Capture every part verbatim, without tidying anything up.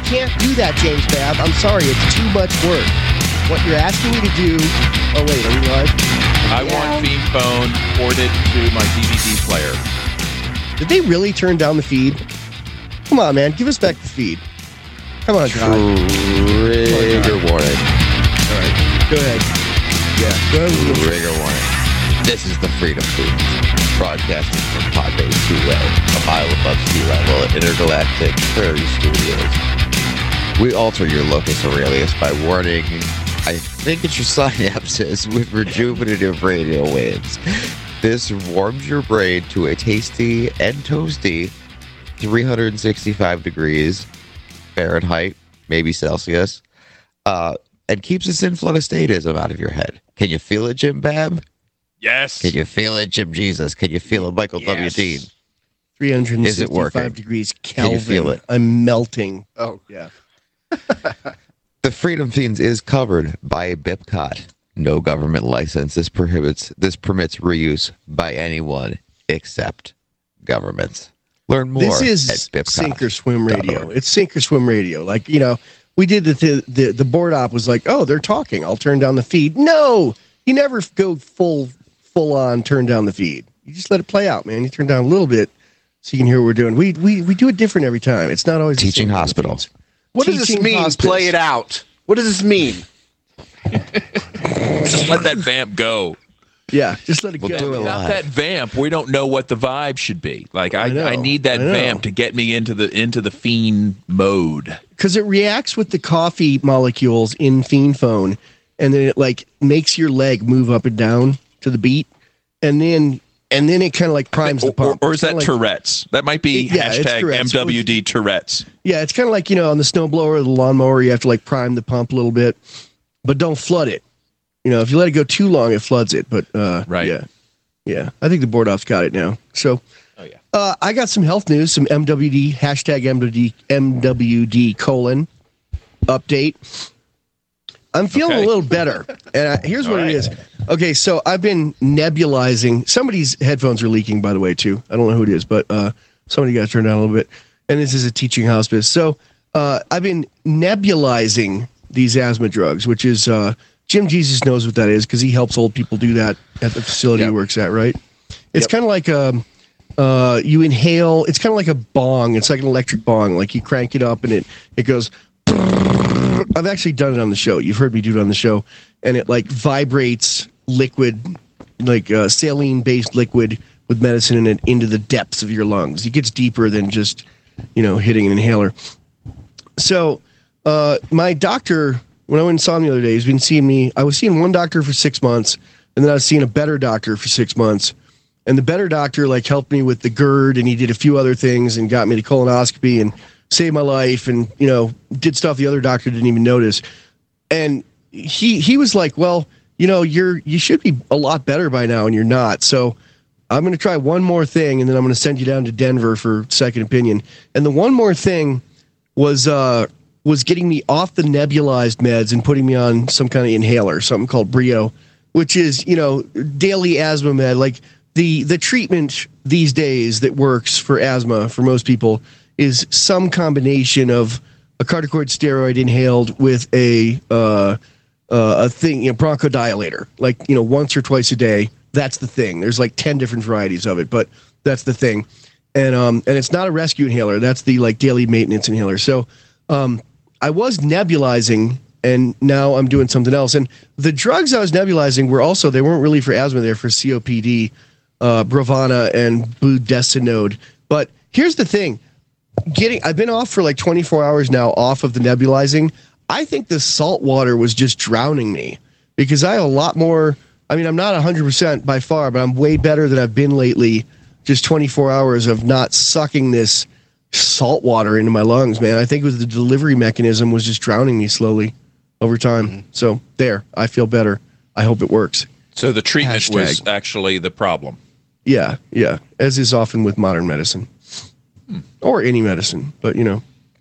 can't do that, James Babb. I'm sorry, it's too much work. What you're asking me to do... Oh, wait, are we live? I yeah. want Fiend Phone ported to my D V D player. Did they really turn down the feed? Come on, man. Give us back the feed. Come on, God. Trigger warning. All right. Go ahead. Yeah. Go ahead. Trigger warning. This is the Freedom Feed, broadcasting from Podbase two-way, a mile above sea level at Intergalactic Prairie Studios. We alter your locus aurelius by warning, I think it's your synapses, with rejuvenative radio waves. This warms your brain to a tasty and toasty three hundred sixty-five degrees Fahrenheit, maybe Celsius, uh, and keeps this influenstatism out of your head. Can you feel it, Jim Babb? Yes. Can you feel it, Jim Jesus? Can you feel it, Michael yes. W. Dean? three hundred sixty-five degrees Kelvin. Can you feel it? I'm melting. Oh, yeah. The Freedom Fiends is covered by a B I P C O T. No government license. This prohibits. This permits reuse by anyone except governments. Learn more. This is at B I P C O T. Sink or Swim Radio. It's Sink or Swim Radio. Like, you know, we did the the the, the board op was like, oh, they're talking. I'll turn down the feed. No, you never go full full on turn down the feed. You just let it play out, man. You turn down a little bit so you can hear what we're doing. We we we do it different every time. It's not always teaching hospitals. What does this mean? Hospice. Play it out. What does this mean? Just let that vamp go. Yeah, just let it we'll go. Do it Without live. that vamp, we don't know what the vibe should be. Like I, I, know, I need that I vamp to get me into the into the fiend mode. Because it reacts with the coffee molecules in Fiend Phone, and then it like makes your leg move up and down to the beat, and then and then it kind of like primes or, the pump. Or, or is that like, Tourette's? That might be it, yeah, hashtag Tourette's. M W D Tourette's. Yeah, it's kind of like, you know, on the snowblower or the lawnmower, you have to like prime the pump a little bit, but don't flood it. You know, if you let it go too long, it floods it. But uh, right, yeah, yeah, I think the board off's got it now. So, oh yeah, uh, I got some health news, some M W D hashtag M W D M W D colon update. I'm feeling okay. a little better, and I, here's what right. it is. Okay, so I've been nebulizing. Somebody's headphones are leaking, by the way, too. I don't know who it is, but uh, somebody got to turn down a little bit. And this is a teaching hospice. So uh, I've been nebulizing these asthma drugs, which is uh, Jim Jesus knows what that is because he helps old people do that at the facility yep. he works at, right? It's Yep. kind of like a, uh, you inhale. It's kind of like a bong. It's like an electric bong. Like you crank it up and it it goes. I've actually done it on the show. You've heard me do it on the show, and it like vibrates liquid, like uh, saline-based liquid with medicine in it into the depths of your lungs. It gets deeper than just, you know, hitting an inhaler. So, uh, my doctor, when I went and saw him the other day, he's been seeing me. I was seeing one doctor for six months, and then I was seeing a better doctor for six months. And the better doctor like helped me with the GERD, and he did a few other things and got me to colonoscopy and saved my life, and you know, did stuff the other doctor didn't even notice. And he he was like, well, you know, you're you should be a lot better by now, and you're not. So I'm going to try one more thing, and then I'm going to send you down to Denver for second opinion. And the one more thing was uh, was getting me off the nebulized meds and putting me on some kind of inhaler, something called Brio, which is, you know, daily asthma med. Like the the treatment these days that works for asthma for most people is some combination of a corticoid steroid inhaled with a uh, uh, a thing, you know, bronchodilator, like, you know, once or twice a day. That's the thing. There's like ten different varieties of it, but that's the thing. And um and it's not a rescue inhaler. That's the like daily maintenance inhaler. So um I was nebulizing, and now I'm doing something else. And the drugs I was nebulizing were also, they weren't really for asthma, they're for C O P D, uh, Brovana and budesonide. But here's the thing. Getting I've been off for like twenty-four hours now off of the nebulizing. I think the salt water was just drowning me because I have a lot more. I mean, I'm not one hundred percent by far, but I'm way better than I've been lately. Just twenty-four hours of not sucking this salt water into my lungs, man. I think it was the delivery mechanism was just drowning me slowly over time. Mm-hmm. So there, I feel better. I hope it works. So the treatment Hashtag. was actually the problem. Yeah, yeah, as is often with modern medicine. Hmm. Or any medicine, but you know.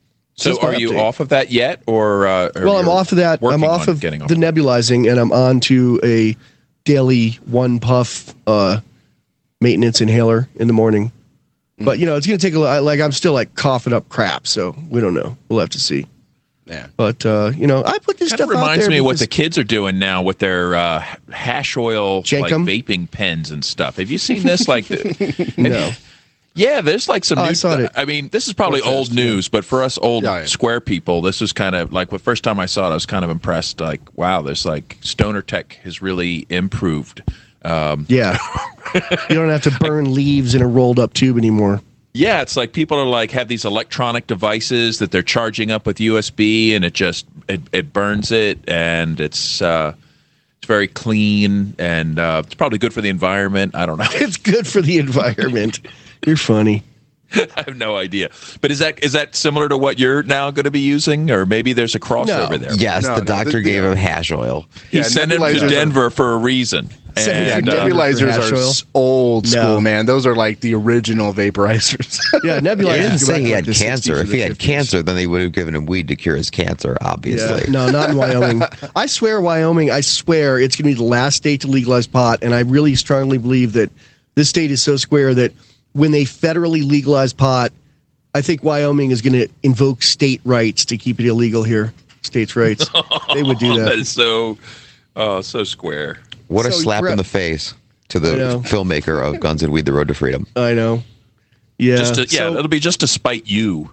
So are you off of that yet, or? Uh, or well, I'm off of that. I'm off of getting off the nebulizing, and I'm on to a daily one puff uh, maintenance inhaler in the morning. Mm. But you know, it's gonna take a lot. Like I'm still like coughing up crap, so we don't know. We'll have to see. Yeah. But uh, you know, I put this Kind stuff of out reminds there me of what because- the kids are doing now with their uh, hash oil like Jenkum? vaping pens and stuff. Have you seen this? Like, the, No. yeah, there's like some. Oh, new, I saw it. I mean, this is probably What's old this? news, but for us old Yeah, yeah. square people, this was kind of like the first time I saw it. I was kind of impressed. Like, wow, there's like stoner tech has really improved. Um, Yeah. You don't have to burn leaves in a rolled up tube anymore. Yeah, it's like people are like have these electronic devices that they're charging up with U S B, and it just it, it burns it, and it's uh, it's very clean, and uh, it's probably good for the environment. I don't know. It's good for the environment. You're funny. I have no idea. But is that is that similar to what you're now going to be using, or maybe there's a crossover No. there? Yes, No, the no, doctor the- gave yeah. him hash oil. He Yeah, sent him to nebulizers are- Denver for a reason. Send Yeah, him And, to uh, Denver. nebulizers hash are oil? s- old school, No. man. Those are like the original vaporizers. Yeah, nebulizer. He didn't go say back he to, had like, the cancer. sixties or If he the had fifties. cancer, then they would have given him weed to cure his cancer, obviously. Yeah. No, not in Wyoming. I swear, Wyoming, I swear it's going to be the last state to legalize pot. And I really strongly believe that this state is so square that when they federally legalize pot, I think Wyoming is going to invoke state rights to keep it illegal here. States' rights. They would do that that. is so uh, so square. What a So, slap Brett- in the face to I the know. filmmaker of Guns and Weed, The Road to Freedom. I know. Yeah. Just to, yeah, so- it'll be just to spite you.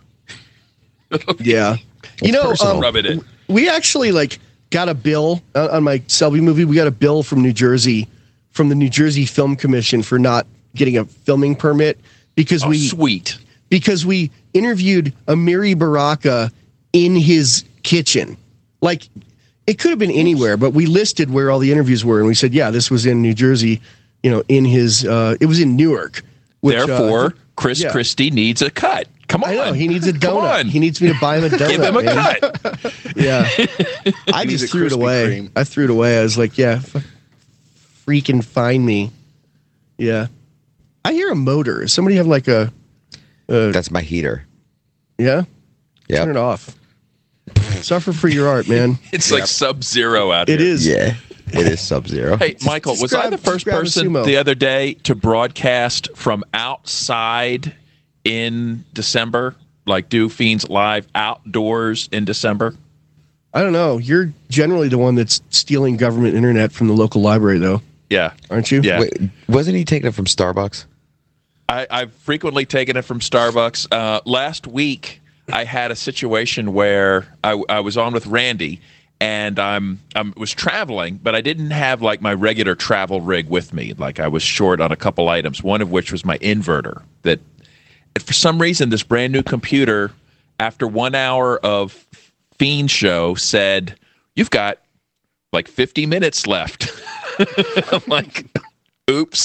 yeah. You know, personal. um, Rub it in. we actually like got a bill uh, on my Selby movie. We got a bill from New Jersey, from the New Jersey Film Commission for not getting a filming permit because Oh, we sweet. because we interviewed Amiri Baraka in his kitchen. Like, it could have been anywhere, but we listed where all the interviews were, and we said, yeah, this was in New Jersey, you know, in his, uh, it was in Newark. Which, uh, Therefore, Chris yeah. Christie needs a cut. Come on. I know, he needs a Come donut. on. He needs me to buy him a donut. Give him a man. cut. Yeah. I needs just a threw it Krispy away. Kreme. I threw it away. I was like, yeah, f- freaking find me. Yeah. I hear a motor. Does somebody have like a, uh, That's my heater. yeah? Yeah. Turn it off. Suffer for your art, man. It's like sub zero out It here. is. Yeah. It is sub zero. Hey, Michael, just was I grab- the just first grab a person sumo. the other day to broadcast from outside in December? Like do Fiends Live outdoors in December? I don't know. You're generally the one that's stealing government internet from the local library, though, Yeah. aren't you? Yeah. Wait, wasn't he taking it from Starbucks? I, I've frequently taken it from Starbucks. Uh, last week, I had a situation where I, I was on with Randy, and I'm I was traveling, but I didn't have like my regular travel rig with me. Like I was short on a couple items. One of which was my inverter. That for some reason, this brand new computer, after one hour of Fiend show, said you've got like fifty minutes left. I'm like, oops.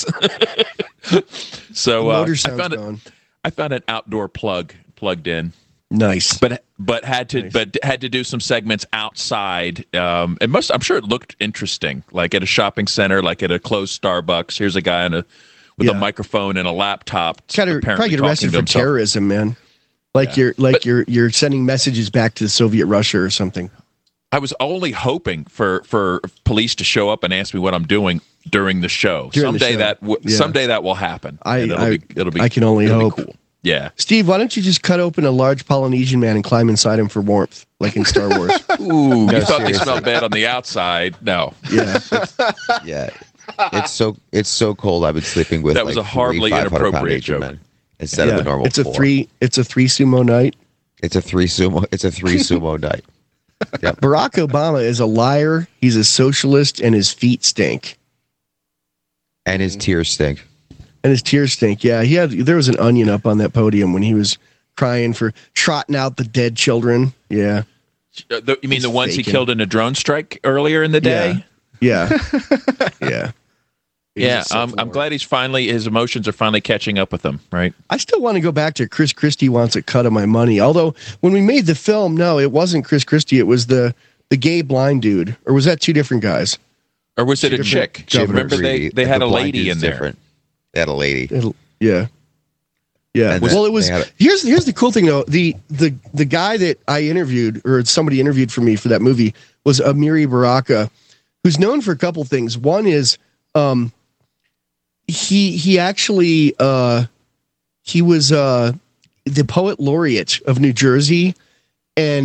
So The uh, motor I sounds found it. gone. I found an outdoor plug plugged in, Nice. but but had to Nice. but had to do some segments outside. Um, it must. I'm sure it looked interesting, like at a shopping center, like at a closed Starbucks. Here's a guy on a with Yeah. a microphone and a laptop. Kind of apparently probably get talking arrested to for himself. terrorism, man. Like Yeah. you're like But- you're you're sending messages back to the Soviet Russia or something. I was only hoping for for police to show up and ask me what I'm doing during the show. During the someday show. that w- Yeah. someday that will happen. I- And it'll I- be, it'll be I can only it'll be hope. cool. Yeah. Steve, why don't you just cut open a large Polynesian man and climb inside him for warmth, like in Star Wars? Ooh, you No, thought they seriously. smelled bad on the outside? No. Yeah. Yeah. It's so it's so cold. I've been sleeping with That was like a horribly three five hundred pound inappropriate Asian joke. men instead Yeah. of a normal. It's a four. three. It's a three sumo night. It's a three sumo. It's a three sumo night. Yep. Barack Obama is a liar. He's a socialist, and his feet stink, And his tears stink. and his tears stink. Yeah, he had. There was an onion up on that podium when he was crying for trotting out the dead children. Yeah, Uh, the- you mean He's the ones faking. he killed in a drone strike earlier in the day? yeah, yeah. He's Yeah, a civil I'm, I'm war. glad he's finally his emotions are finally catching up with him. Right? I still want to go back to Chris Christie wants a cut of my money. Although when we made the film, no, it wasn't Chris Christie. It was the the gay blind dude, or was that two different guys? Or was it a Different chick? governors. Remember they they The had a blind lady dude's in there. different. They had a lady. It'll, yeah, yeah. And well, then it was. they had a- Here's here's the cool thing though. The the the guy that I interviewed, or somebody interviewed for me for that movie, was Amiri Baraka, who's known for a couple things. One is um, he he actually uh, he was uh, the poet laureate of New Jersey, and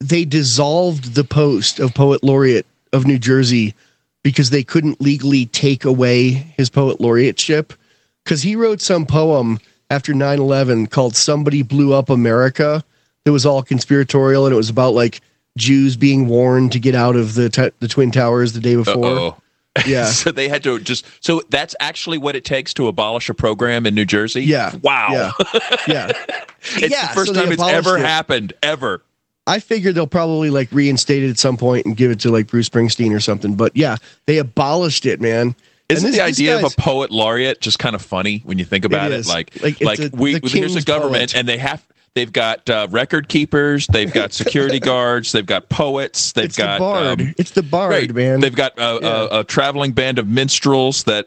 they dissolved the post of Poet Laureate of New Jersey because they couldn't legally take away his Poet Laureateship, because he wrote some poem after nine eleven called Somebody Blew Up America that was all conspiratorial, and it was about like Jews being warned to get out of the t- the Twin Towers the day before. Uh-oh. Yeah. So they had to just, so that's actually what it takes to abolish a program in New Jersey? Yeah. Wow. Yeah. Yeah. It's Yeah, the first so they time it's abolished ever it. happened, ever. I figured they'll probably like reinstate it at some point and give it to like Bruce Springsteen or something. But yeah, they abolished it, man. Isn't And the this- this idea of guy's- a poet laureate just kind of funny when you think about It it? is. Like, Like, like, it's a- we the here's a king's government, poet. and they have they've got uh, record keepers, they've got security guards, they've got poets, they've It's got the bard. um, it's the bard, right, man. They've got a, a, a traveling band of minstrels that.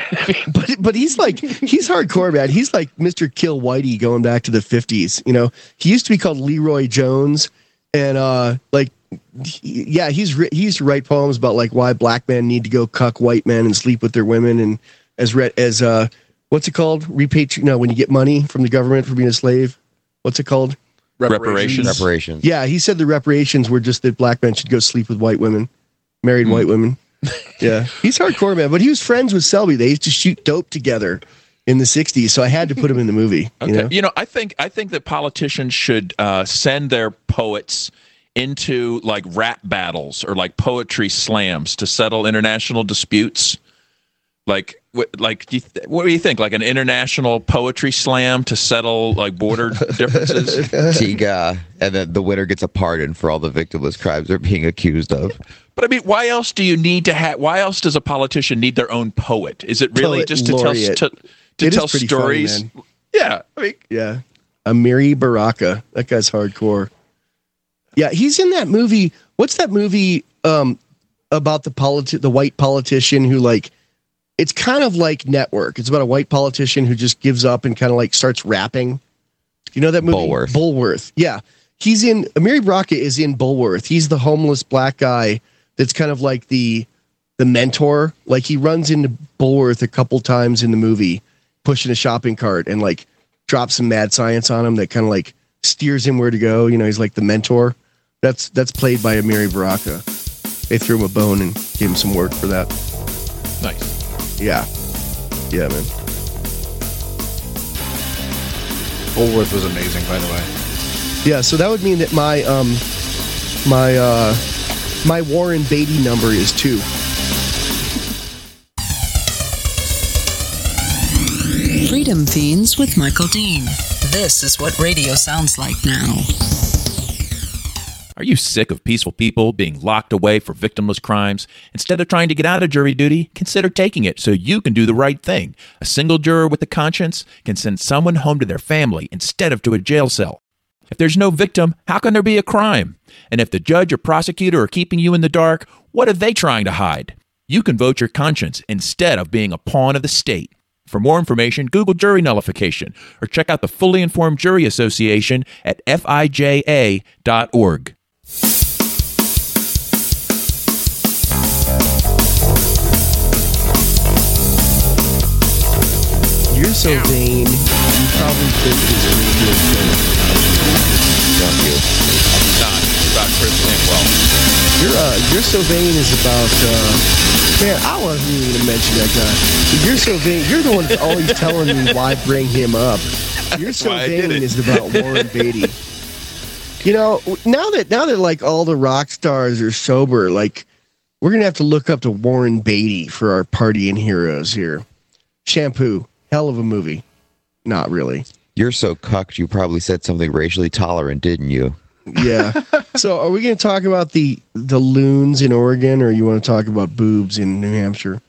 But but he's like he's hardcore, man. He's like Mister Kill Whitey going back to the fifties. You know, he used to be called Leroy Jones, and uh, like, he, yeah, he's ri- he used to write poems about like why black men need to go cuck white men and sleep with their women, and as re- as uh, what's it called? Repatri- No, when you get money from the government for being a slave, what's it called? Reparations. Reparations. Yeah, he said the reparations were just that black men should go sleep with white women, married Mm. white women. Yeah, he's hardcore, man. But he was friends with Selby. They used to shoot dope together in the sixties, so I had to put him in the movie. Okay. You know? You know, I think I think that politicians should uh, send their poets into like rap battles or like poetry slams to settle international disputes. Like, wh- like, do you th- what do you think? Like an international poetry slam to settle like border differences? Tiga, and then the winner gets a pardon for all the victimless crimes they're being accused of. But I mean, why else do you need to have? Why else does a politician need their own poet? Is it really Poet just to laureate. tell to, to It is tell pretty funny, stories? man. Yeah, I mean, Yeah. Amiri Baraka. That guy's hardcore. Yeah, he's in that movie. What's that movie um, about the politi- the white politician who like it's kind of like Network. It's about a white politician who just gives up and kind of like starts rapping. You know that movie? Bulworth. Bulworth. Yeah. He's in Amiri Baraka is in Bulworth. He's the homeless black guy that's kind of like the the mentor. Like he runs into Bulworth a couple times in the movie pushing a shopping cart and like drops some mad science on him that kind of like steers him where to go. You know, he's like the mentor. That's that's played by Amiri Baraka. They threw him a bone and gave him some work for that. nice. Yeah. Yeah, man. Bulworth was amazing, by the way. Yeah, so that would mean that my um my uh my Warren Beatty number is two. Freedom Fiends with Michael Dean. This is what radio sounds like now. Are you sick of peaceful people being locked away for victimless crimes? Instead of trying to get out of jury duty, consider taking it so you can do the right thing. A single juror with a conscience can send someone home to their family instead of to a jail cell. If there's no victim, how can there be a crime? And if the judge or prosecutor are keeping you in the dark, what are they trying to hide? You can vote your conscience instead of being a pawn of the state. For more information, Google jury nullification or check out the Fully Informed Jury Association at F I J A dot org. You're so vain, you probably think this radio show. Don't you? Not about Chris Santwell. You're uh You're So Vain is about uh man, I wasn't even gonna mention that guy. You're So Vain, you're the one that's always telling me why bring him up. You're So why I did Vain it. is about Warren Beatty. You know, now that now that like all the rock stars are sober, like we're gonna have to look up to Warren Beatty for our partying heroes here. Shampoo, hell of a movie. Not really. You're so cucked, you probably said something racially tolerant, didn't you? Yeah. So are we going to talk about the the loons in Oregon, or you want to talk about boobs in New Hampshire?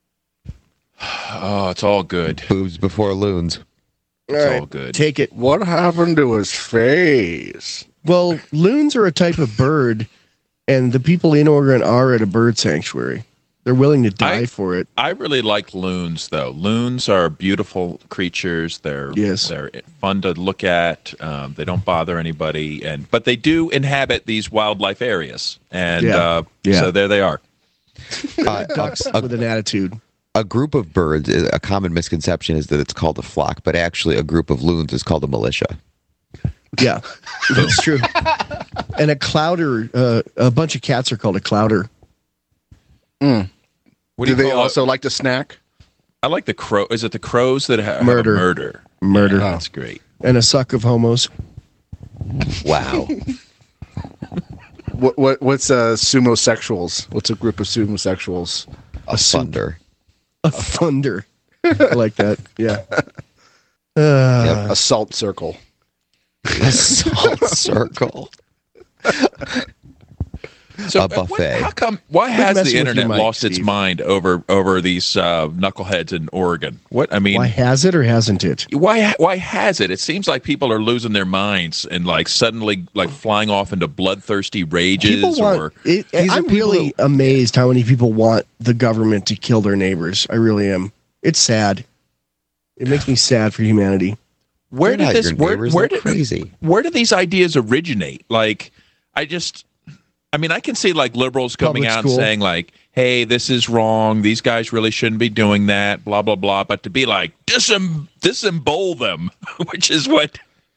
Oh, it's all good. Boobs before loons. All It's right, all good. take it. What happened to his face? Well, loons are a type of bird, and the people in Oregon are at a bird sanctuary. They're willing to die I- for it. I really like loons, though. Loons are beautiful creatures. They're Yes. they're fun to look at. Um, they don't bother anybody, and but they do inhabit these wildlife areas, and Yeah. uh, Yeah. so there they are. Uh, Ducks a, with an attitude. a group of birds, a common misconception is that it's called a flock, but actually a group of loons is called a militia. Yeah, that's true. And a clouder, uh, a bunch of cats are called a clouder. Mm. What do, do they you call also it? like to snack? I like the crow. Is it the crows that have Murder. have a murder? Murder. Yeah, that's great. And a suck of homos. Wow. What what what's uh sumo sexuals? What's a group of sumo sexuals? A thunder. A thunder. I like that. Yeah. Uh, Yep, a salt circle. A salt circle. So A uh, what- buffet. how come? Why has messing the with internet you, Mike, lost its Steve. mind over over these uh, knuckleheads in Oregon? What I mean, Why has it or hasn't it? why why has it? It seems like people are losing their minds and like suddenly like flying off into bloodthirsty rages. People want. or It, These are I'm people really amazed how many people want the government to kill their neighbors. I really am. It's sad. It makes me sad for humanity. where They're did not this your where, neighbors, where they're did crazy. where did these ideas originate? Like, I just, I mean, I can see like liberals coming Public out school. and saying like, "Hey, this is wrong. These guys really shouldn't be doing that." Blah blah blah. But to be like disem disembowel them, which is what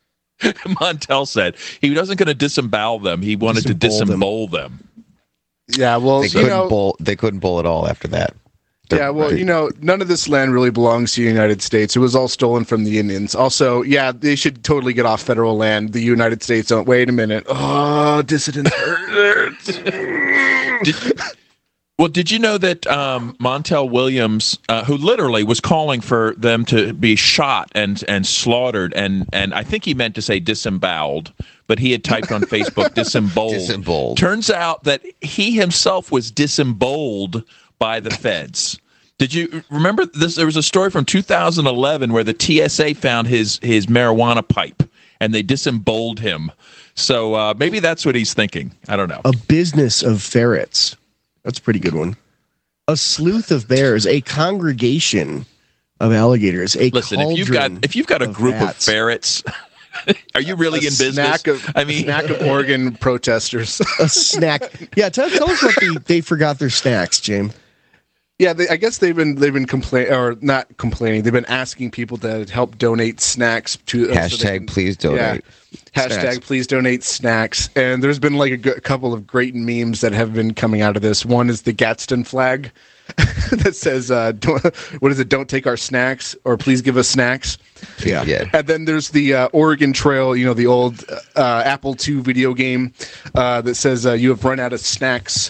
Montel said. He wasn't going to disembowel them. He wanted to Disembowel them. disembowel them. Yeah, well, They you couldn't know, bowl. They couldn't bowl at all after that. yeah, well, you know, none of this land really belongs to the United States. It was all stolen from the Indians. Also, yeah, they should totally get off federal land. The United States don't. Wait a minute. Oh, dissidents hurt. Did, well, did you know that um, Montel Williams, uh, who literally was calling for them to be shot and and slaughtered, and and I think he meant to say disemboweled, but he had typed on Facebook disemboweled. Disemboweled. Turns out that he himself was disemboweled by the feds. Did you remember this? There was a story from two thousand eleven where the T S A found his his marijuana pipe and they disemboweled him. So uh, maybe that's what he's thinking. I don't know. A business of ferrets. That's a pretty good one. A sleuth of bears. A congregation of alligators. A Listen, if you've got cauldron if you've got a of group of rats. ferrets, are you really A in business? snack Of, I mean, snack of Oregon protesters. A snack. Yeah, tell, tell us what they, they forgot their snacks, James. Yeah, they, I guess they've been they've been complaining or not complaining. They've been asking people to help donate snacks to uh, so they Hashtag can- please donate. Yeah, hashtag Snacks. please donate snacks. And there's been like a, g- a couple of great memes that have been coming out of this. One is the Gadsden flag that says, uh, don't, "What is it? Don't take our snacks," or "Please give us snacks." Yeah. yeah. And then there's the uh, Oregon Trail, you know, the old uh, Apple two video game uh, that says uh, you have run out of snacks.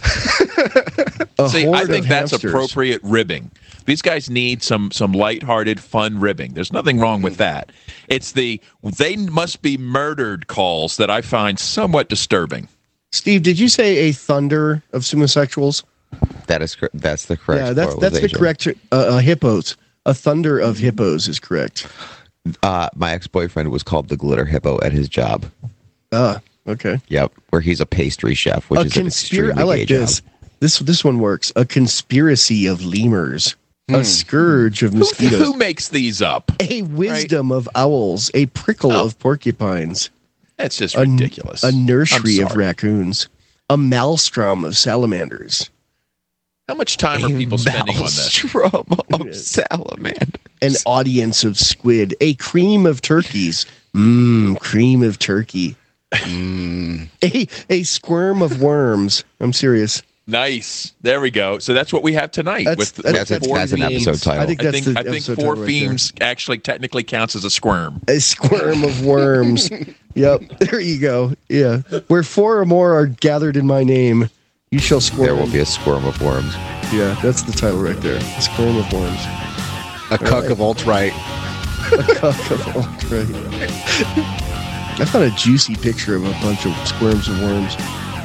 A see, horde I think of that's hamsters. appropriate ribbing. These guys need some some lighthearted, fun ribbing. There's nothing wrong with that. It's the "they must be murdered" calls that I find somewhat disturbing. Steve, did you say a thunder of homosexuals? That is cor- that's the correct. Yeah, that's that's the pluralization. correct. Uh, uh, hippos. A thunder of hippos is correct. Uh, my ex-boyfriend was called the glitter hippo at his job. Ah, okay. Yep, where he's a pastry chef, which A is an conspiracy. extremely I like gay this. job. This this one works. A conspiracy of lemurs. A scourge of Who, mosquitoes. who makes these up? A wisdom of owls. A prickle Oh. of porcupines. That's just A, ridiculous. a nursery I'm of sorry. raccoons. A maelstrom of salamanders. How much time are people spending on this? Maelstrom of salamander. An audience of squid. A cream of turkeys. Mmm, cream of turkey. Mm. A, a squirm of worms. I'm serious. Nice. There we go. So that's what we have tonight. That's- with that's- with that's- four that's an themes. episode title. I think I that's think, the I think episode four title right there. themes actually technically counts as a squirm. A squirm of worms. Yep. There you go. Yeah. Where four or more are gathered in my name, you shall squirm. There will be a squirm of worms. Yeah, that's the title right there. A squirm of worms. A cuck of alt-right. A cuck of alt-right. I found a juicy picture of a bunch of squirms of worms.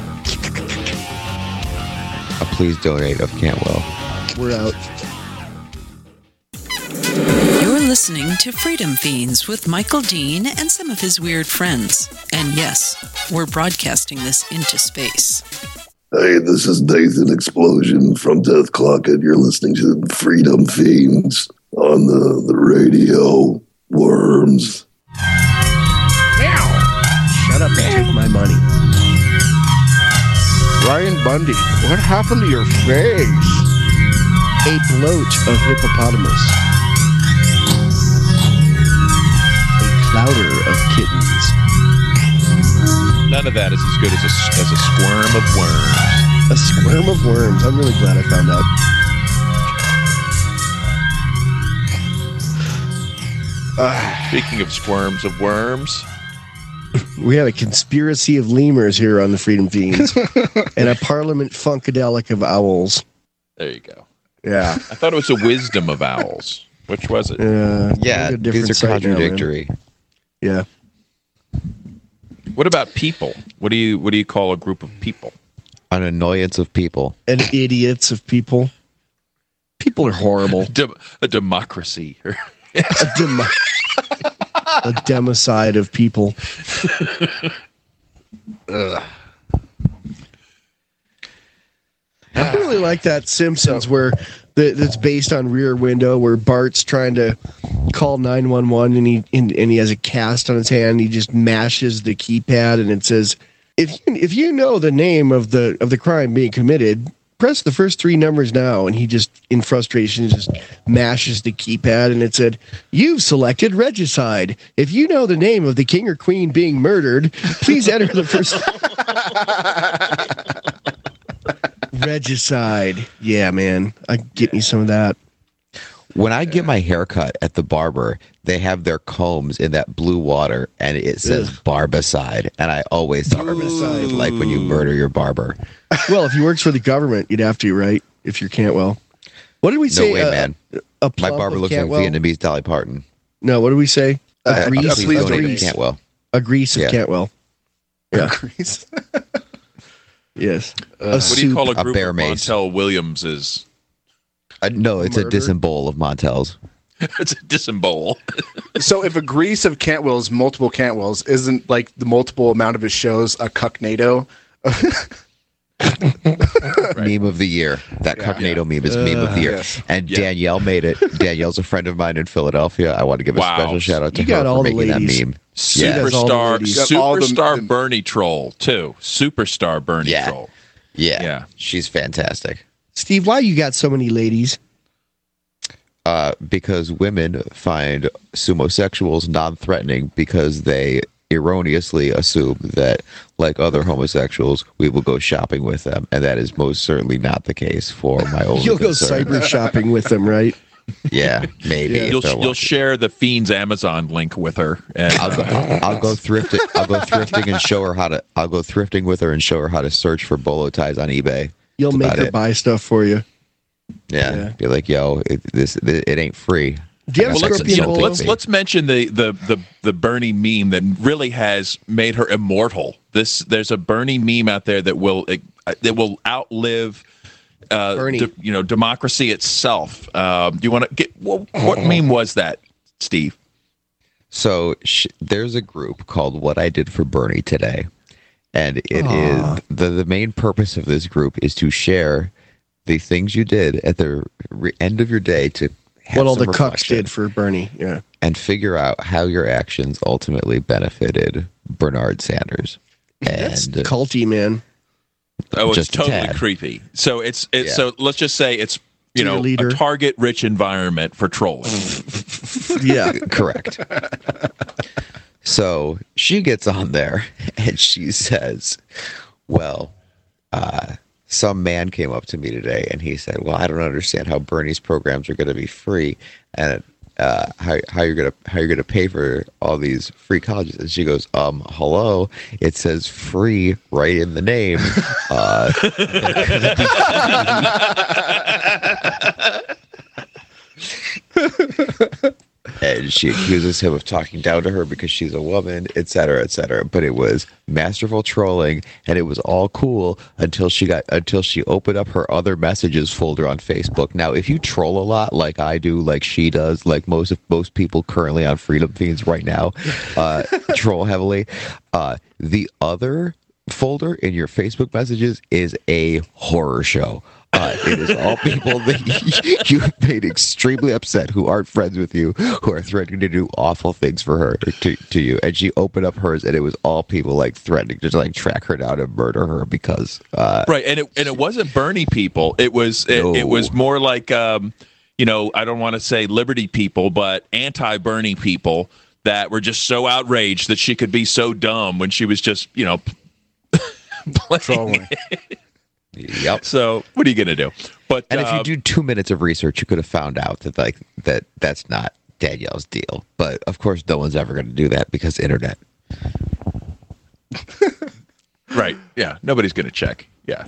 A please donate of Cantwell. We're out. You're listening to Freedom Fiends with Michael Dean and some of his weird friends. And yes, we're broadcasting this into space. Hey, this is Nathan Explosion from Death Clock, and you're listening to the Freedom Fiends on the, the radio. Worms. Shut up and take my money. Ryan Bundy, what happened to your face? A bloat of hippopotamus. A clouder of kittens. None none of that is as good as a, as a squirm of worms. A squirm of worms. I'm really glad I found out. Uh, Speaking of squirms of worms, we had a conspiracy of lemurs here on the Freedom Fiends and a Parliament Funkadelic of owls. There you go. Yeah. I thought it was a wisdom of owls. Which was it? Uh, yeah, these are contradictory. Now, yeah. What about people? What do you what do you call a group of people? An annoyance of people. An idiots of people. People are horrible. De- a democracy. a, demo- a democide of people. Ugh. I really like that Simpsons where the, that's based on Rear Window, where Bart's trying to call nine one one and he and, and he has a cast on his hand. He just mashes the keypad and it says, "If you, if you know the name of the of the crime being committed, press the first three numbers now." And he just, in frustration, just mashes the keypad and it said, "You've selected regicide. If you know the name of the king or queen being murdered, please enter the first." Regicide. Yeah, man. I get me some of that. When I get my haircut at the barber, they have their combs in that blue water and it says Ugh. Barbicide. And I always thought Barbicide, like when you murder your barber. Well, if he works for the government, you'd have to, right? If you're Cantwell. What did we say? No way, uh, man. A my barber looks Cantwell? like Vietnamese Dolly Parton. No, what did we say? A Uh, grease, please a don't grease. Cantwell. A grease of Yeah. Cantwell. Yeah. Grease. Yes. Uh, what do you call a a group bear of mace. Montel Williamses? Uh, no, it's Murder? a disembowel of Montels. It's a disembowel. So if a grease of Cantwell's multiple Cantwells isn't like the multiple amount of his shows a cucknado? Meme of the year. That Yeah. Cucknado meme is meme of the year. yes. And Yeah. Danielle made it. Danielle's a friend of mine in Philadelphia. I want to give a Wow. special shout out to You her got all for the making that ladies. meme. Yeah. Has all the Superstar, ladies. Got all the- superstar the- Bernie troll too. Superstar Bernie Yeah. troll. Yeah. Yeah. She's fantastic. Steve, why you got so many ladies? Uh, because women find sumosexuals non-threatening because they erroneously assume that, like other homosexuals, we will go shopping with them, and that is most certainly not the case for my own You'll go concern. cyber shopping with them, right? Yeah, maybe. Yeah. if You'll they're you'll lucky. share the Fiend's Amazon link with her, and I'll go, I'll go thrifting. I'll go thrifting and show her how to. I'll go thrifting with her and show her how to search for bolo ties on eBay. You'll That's make about her it. buy stuff for you. Yeah, Yeah. be like, yo, it, this it, it ain't free. Do you have a Well, let's- scorpion you know, bolo? let's let's mention the, the the the Bernie meme that really has made her immortal. This there's a Bernie meme out there that will that will outlive uh, Bernie. de- you know democracy itself. Um, do you want to get what, what meme was that, Steve? So sh- there's a group called What I Did for Bernie Today, and it Aw. is the the main purpose of this group is to share the things you did at the re- end of your day to have What all some the cucks reflection did for Bernie. Yeah. and figure out how your actions ultimately benefited Bernard Sanders. That's And culty, man. Oh, it's Just a totally tad. creepy. So it's it's Yeah. so let's just say it's you know Cheerleader. a target rich environment for trolling. Yeah. correct. So she gets on there and she says, well, uh, some man came up to me today and he said, well, I don't understand how Bernie's programs are going to be free and uh, how, how you're going to how you're going to pay for all these free colleges. And she goes, um, hello, it says free right in the name. Uh, and she accuses him of talking down to her because she's a woman, et cetera, et cetera. But it was masterful trolling, and it was all cool until she got until she opened up her other messages folder on Facebook. Now, if you troll a lot, like I do, like she does, like most of most people currently on Freedom Fiends right now, uh, troll heavily. Uh, the other folder in your Facebook messages is a horror show. Uh, it is all people that you have made extremely upset who aren't friends with you, who are threatening to do awful things for her to, to you. And she opened up hers, and it was all people like threatening to like track her down and murder her because uh, Right, and it and it wasn't Bernie people. It was it, No. it was more like um, you know I don't want to say Liberty people, but anti-Bernie people that were just so outraged that she could be so dumb when she was just you know p- Trolling. Yep. So what are you gonna do? But And if uh, you do two minutes of research, you could have found out that like that that's not Danielle's deal. But of course, no one's ever going to do that because internet. right, yeah, nobody's gonna check. Yeah.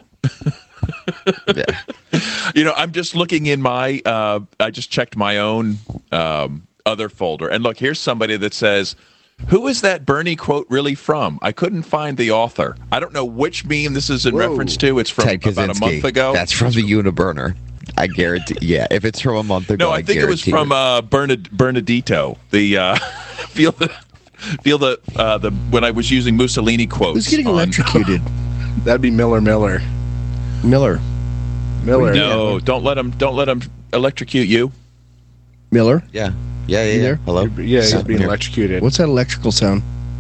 Yeah. You know, I'm just looking in my. Uh, I just checked my own um, other folder, and look, here's somebody that says, "Who is that Bernie quote really from?" I couldn't find the author. I don't know which meme this is in Whoa. reference to. It's from Ted about a month Kaczynski. ago. That's from the Uniburner. I guarantee. Yeah, if it's from a month ago, no, I, I think it was guarantee from uh, Bernard, Bernardito. The uh, feel the feel the uh, the when I was using Mussolini quotes. Who's getting on- electrocuted? That'd be Miller Miller. Miller. Miller. No, don't let him. Don't let him electrocute you. Miller. Yeah. Yeah. Yeah. You yeah. there? Hello. Yeah, he's Stop being here. electrocuted. What's that electrical sound?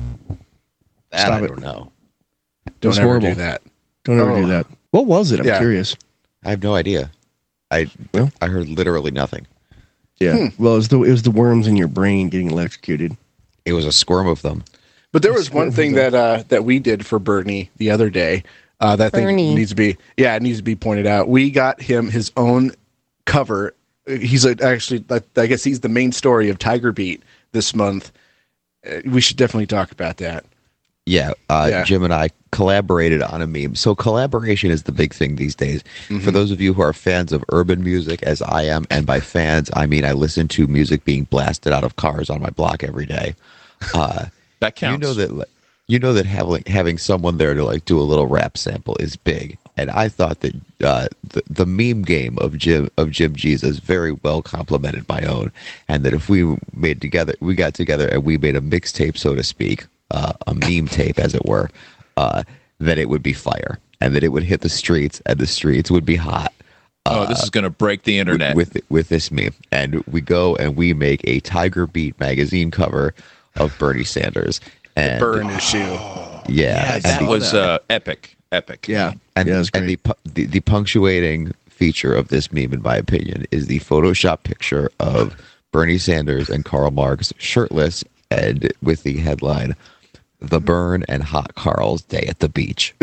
That Stop I it. don't know. Don't It's ever horrible. do that. Don't ever Oh. do that. What was it? I'm Yeah. curious. I have no idea. I Well. I heard literally nothing. Yeah. Well, it was the it was the worms in your brain getting electrocuted. It was a squirm of them. But there was one thing that uh, that we did for Bernie the other day. Uh, that thing Bernie. needs to be yeah, it needs to be pointed out. We got him his own cover. He's a, actually, I guess he's the main story of Tiger Beat this month. Uh, we should definitely talk about that. Yeah, uh, Yeah. Jim and I collaborated on a meme. So collaboration is the big thing these days. Mm-hmm. For those of you who are fans of urban music, as I am, and by fans I mean I listen to music being blasted out of cars on my block every day. Uh, That counts. You know that like, you know that having having someone there to like do a little rap sample is big. And I thought that uh, the the meme game of Jim of Jim Jesus very well complemented my own, and that if we made together, we got together and we made a mixtape, so to speak, uh, a meme tape, as it were, uh, that it would be fire, and that it would hit the streets, and the streets would be hot. oh, this is going to break the internet. with with this meme, and we go and we make a Tiger Beat magazine cover of Bernie Sanders, and Burn his shoe. yeah, that and the- was uh, epic, epic. Yeah. And, yeah, it was and the, great. pu- the the punctuating feature of this meme, in my opinion, is the Photoshop picture of Bernie Sanders and Karl Marx shirtless, and with the headline, "The Burn and Hot Carl's Day at the Beach."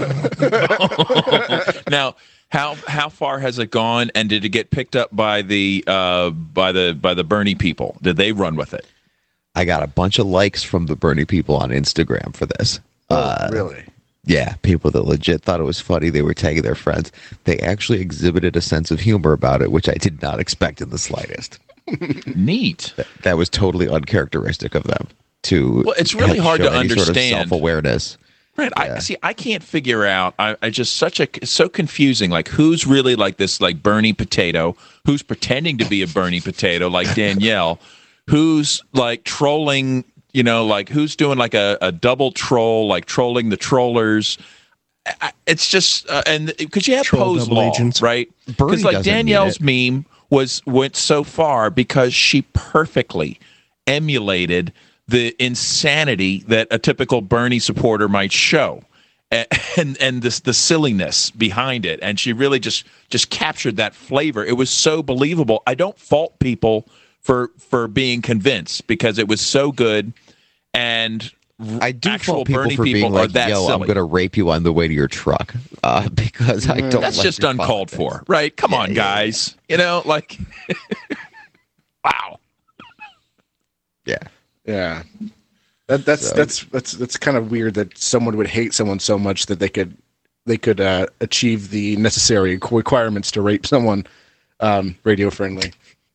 Now, how how far has it gone, and did it get picked up by the uh, by the by the Bernie people? Did they run with it? I got a bunch of likes from the Bernie people on Instagram for this. Oh, really? Yeah, people that legit thought it was funny. They were tagging their friends. They actually exhibited a sense of humor about it, which I did not expect in the slightest. Neat. That, that was totally uncharacteristic of them to. Well, it's really have- hard show to any Sort of understand. self-awareness. Right. I see. I can't figure out. I, I just such a it's so confusing. Like, who's really like this, like Bernie potato? Who's pretending to be a Bernie potato, like Danielle? Who's like trolling? You know, like who's doing like a, a double troll, like trolling the trollers? I, it's just uh, and because you have Troll Poe's double law, agents. right? Bernie Because like doesn't mean Danielle's it. meme was went so far because she perfectly emulated the insanity that a typical Bernie supporter might show, and and, and this the silliness behind it, and she really just just captured that flavor. It was so believable. I don't fault people for for being convinced because it was so good, and I do actual fault people Bernie for people being like, are that "Yo, silly. I'm going to rape you on the way to your truck," uh, because I don't. That's like just your uncalled politics. for, right? Come Yeah, on, yeah, guys. You know, like, wow. Yeah. Yeah. That, that's So- that's that's that's kind of weird that someone would hate someone so much that they could they could uh, achieve the necessary requirements to rape someone um, radio friendly.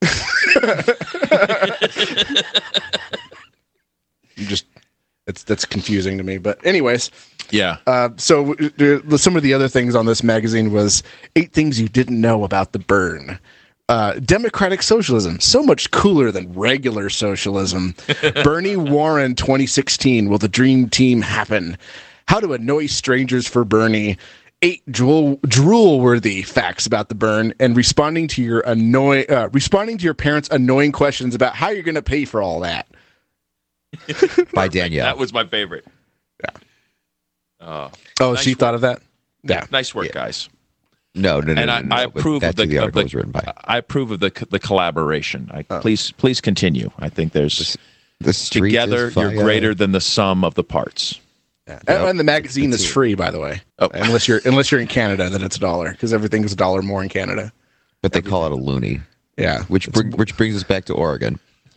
You just that's that's confusing to me. But anyways, Yeah. uh, so uh, some of the other things on this magazine was eight things you didn't know about the burn. Uh, democratic socialism, so much cooler than regular socialism. Bernie Warren twenty sixteen, will the dream team happen? How to annoy strangers for Bernie. Eight drool, drool-worthy facts about the burn, and responding to your annoy, uh, responding to your parents' annoying questions about how you're going to pay for all that. By Danielle. That was my favorite. Yeah. Oh, Oh, Nice she work. thought of that. Yeah. nice work, Yeah. guys. no, no, no, And no, I, no, I no, but approve of that's the, who the of article the was written by. I approve of the the collaboration. I, please, please continue. I think there's The street together is you're fire. greater than the sum of the parts. Yeah. And, and the magazine is free, by the way. Oh. Unless you're unless you're in Canada, then it's a dollar because everything is a dollar more in Canada. But they call it a loony. Yeah, which bring, which brings us back to Oregon.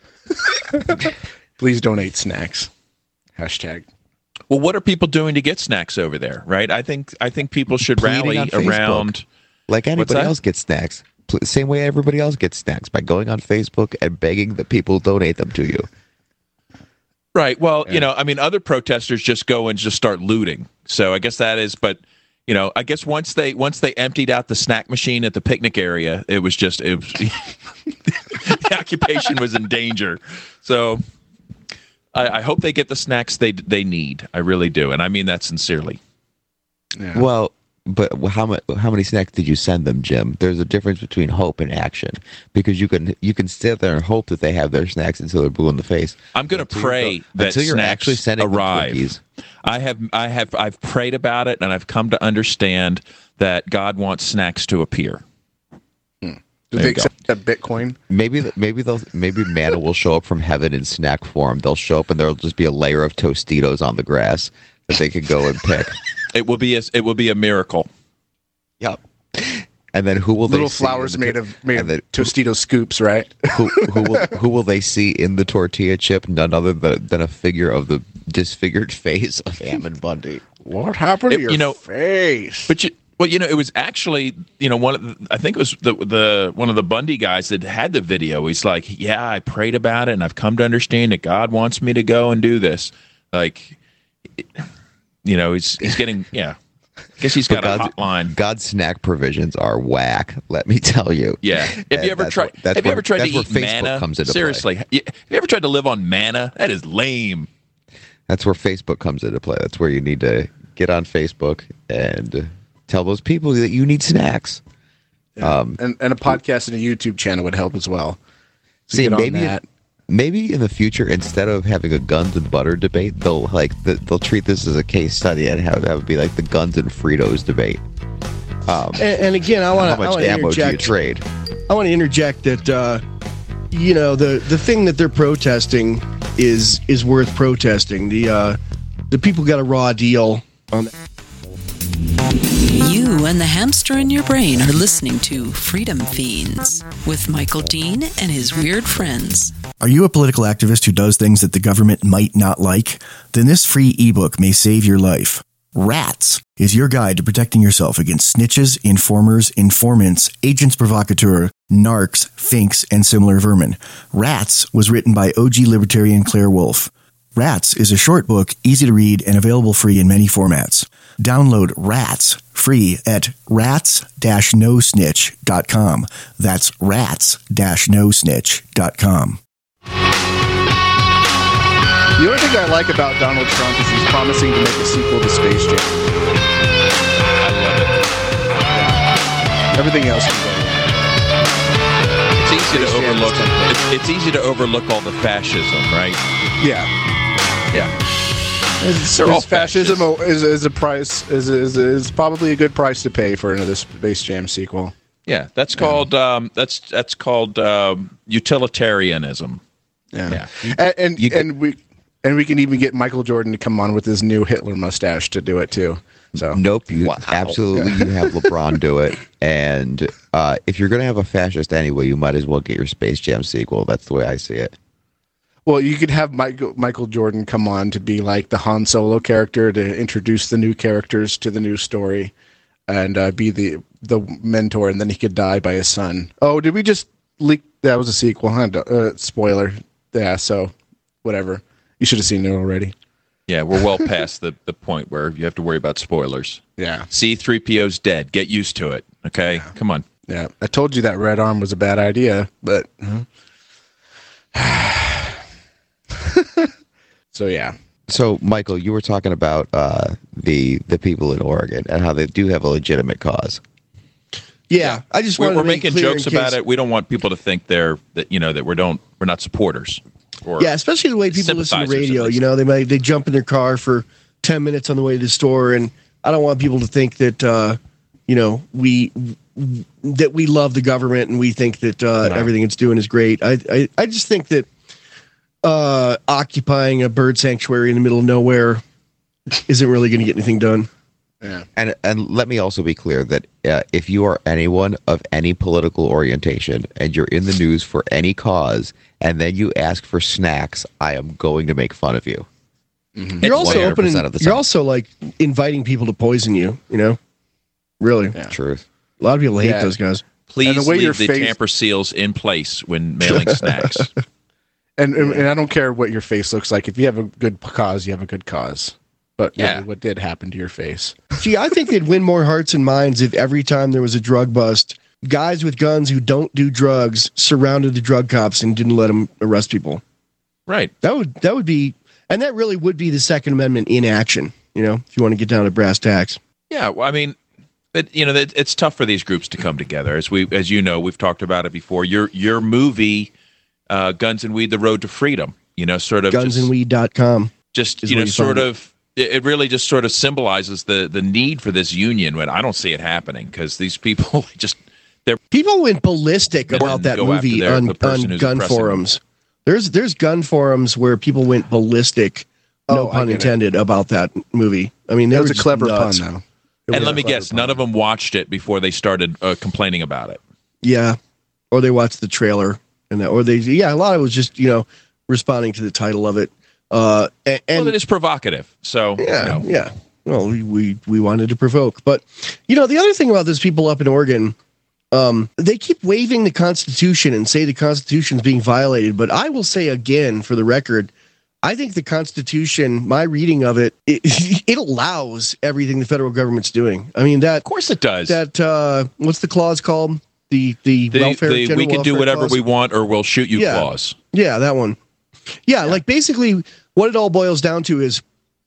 Please donate snacks. Hashtag. Well, what are people doing to get snacks over there? Right? I think I think people should rally around. Like anybody else gets snacks. Same way everybody else gets snacks, by going on Facebook and begging that people donate them to you. Right. Well, yeah. you know, I mean, other protesters just go and just start looting. So I guess that is, but you know, I guess once they once they emptied out the snack machine at the picnic area, it was just it was, the occupation was in danger. So I, I hope they get the snacks they they need. I really do, and I mean that sincerely. Yeah. Well. But how much? How many snacks did you send them, Jim? There's a difference between hope and action, because you can you can sit there and hope that they have their snacks until they're blue in the face. I'm going to pray that until you're actually sending arrive. I have I have I've prayed about it, and I've come to understand that God wants snacks to appear. Hmm. Do they accept that Bitcoin? Maybe maybe they'll maybe manna will show up from heaven in snack form. They'll show up, and there'll just be a layer of Tostitos on the grass that they could go and pick. It will be a, it will be a miracle. Yep. And then who will little they flowers see made the, of made of then, Tostito scoops, right? who who will who will they see in the tortilla chip? None other than, than a figure of the disfigured face of Ammon Bundy. What happened it, to your you know, face? But you, well, you know, it was actually, you know, one of the, I think it was the the one of the Bundy guys that had the video. He's like, yeah, I prayed about it, and I've come to understand that God wants me to go and do this. Like. It, You know, he's he's getting, yeah. I guess he's got a hotline. God's snack provisions are whack, let me tell you. Yeah. Have you ever tried? Have you ever tried to eat manna? Seriously, have you ever tried to live on manna? That is lame. That's where Facebook comes into play. That's where you need to get on Facebook and tell those people that you need snacks. Yeah. Um, and and a podcast and a YouTube channel would help as well. So see, maybe. That. Maybe in the future, instead of having a guns and butter debate, they'll like the, they'll treat this as a case study and have that would be like the guns and Fritos debate. Um, and, and again, I want to how much ammo do you trade? I want to interject that uh, you know the the thing that they're protesting is is worth protesting. The uh, the people got a raw deal on that. You and the hamster in your brain are listening to Freedom Fiends with Michael Dean and his weird friends. Are you a political activist who does things that the government might not like? Then this free ebook may save your life. Rats is your guide to protecting yourself against snitches, informers, informants, agents provocateur, narcs, finks, and similar vermin. Rats was written by O G libertarian Claire Wolfe. Rats is a short book, easy to read, and available free in many formats. Download Rats free at rats dash no snitch dot com. That's rats dash no snitch dot com. The only thing I like about Donald Trump is he's promising to make a sequel to Space Jam. I love it. Yeah. Everything else can go. It's easy to overlook. It's, it's easy to overlook all the fascism, right? Yeah. Yeah. It's, They're all fascism is, is a price is, is is probably a good price to pay for another Space Jam sequel. Yeah, that's called yeah. Um, that's that's called um, utilitarianism. Yeah, yeah. and and, you, and we and we can even get Michael Jordan to come on with his new Hitler mustache to do it too. So nope, you wow. absolutely you have LeBron do it, and uh, if you're going to have a fascist anyway, you might as well get your Space Jam sequel. That's the way I see it. Well, you could have Michael, Michael Jordan come on to be like the Han Solo character to introduce the new characters to the new story, and uh, be the the mentor, and then he could die by his son. Oh, did we just leak? That was a sequel, huh? Uh, spoiler. Yeah, so whatever. You should have seen it already. Yeah, we're well past the, the point where you have to worry about spoilers. Yeah. C three P O's dead. Get used to it. Okay? Yeah. Come on. Yeah. I told you that red arm was a bad idea, but... Uh-huh. So yeah. So Michael, you were talking about uh, the the people in Oregon and how they do have a legitimate cause. Yeah, yeah. I just we're, we're making jokes about it. We don't want people to think they're that you know that we don't we're not supporters. Or yeah, especially the way people listen to radio. You know, they might they jump in their car for ten minutes on the way to the store, and I don't want people to think that uh, you know we that we love the government and we think that uh, no. everything it's doing is great. I I, I just think that. Uh, occupying a bird sanctuary in the middle of nowhere isn't really going to get anything done. Yeah. And and let me also be clear that uh, if you are anyone of any political orientation and you're in the news for any cause and then you ask for snacks, I am going to make fun of you. Mm-hmm. You're also opening. You're also like inviting people to poison you. You know, really. Yeah. Truth. A lot of people hate Yeah. those guys. Please And the way leave your the face- tamper seals in place when mailing snacks. And, and and I don't care what your face looks like. If you have a good cause, you have a good cause. But Yeah. really, what did happen to your face? Gee, I think they'd win more hearts and minds if every time there was a drug bust, guys with guns who don't do drugs surrounded the drug cops and didn't let them arrest people. Right. That would that would be, and that really would be the Second Amendment in action. You know, if you want to get down to brass tacks. Yeah, well, I mean, it, you know, it, it's tough for these groups to come together. As we, as you know, we've talked about it before. Your your movie, uh, Guns and Weed: The Road to Freedom. You know, sort of guns and weed dot com. Just is you where know, you sort find it. of. It it really just sort of symbolizes the the need for this union. When I don't see it happening because these people just they're People went ballistic Go about that after movie their- on, the person on who's gun oppressing them. forums. There's there's gun forums where people went ballistic. No Oh, I pun get it. intended about that movie. I mean, That they was were a just clever nuts. pun, though. and let me guess, none of them watched it before they started uh, complaining about it. Yeah, or they watched the trailer and that, or they yeah, a lot of it was just you know responding to the title of it. Uh, and, and Well, it is provocative. So yeah, you know. yeah. Well, we, we we wanted to provoke, but you know the other thing about those people up in Oregon, um, they keep waving the Constitution and say the Constitution's being violated. But I will say again, for the record, I think the Constitution, my reading of it, it, it allows everything the federal government's doing. I mean that Of course it does. that uh, what's the clause called? The the, The- welfare. the general we can do welfare whatever clause? we want or we'll shoot you Yeah. clause. Yeah, that one. Yeah, like basically what it all boils down to is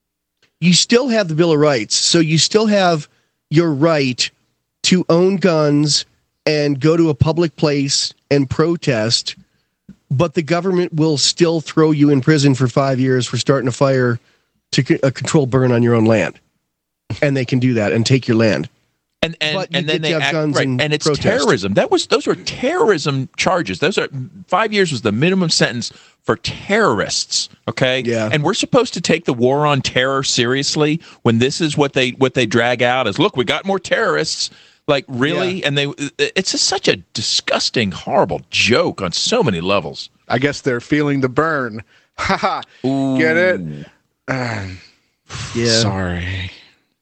you still have the Bill of Rights. So you still have your right to own guns and go to a public place and protest, but the government will still throw you in prison for five years for starting a fire to c- a controlled burn on your own land. And they can do that and take your land. And and, But you and then get to they have act, guns right, and and it's protest. terrorism. That was those were terrorism charges. Those are five years was the minimum sentence for terrorists. Okay, Yeah. and we're supposed to take the war on terror seriously when this is what they what they drag out as. Look, we got more terrorists. Like really, Yeah. and they it's just such a disgusting, horrible joke on so many levels. I guess they're feeling the burn. Haha. Get it? Uh, Yeah. Sorry.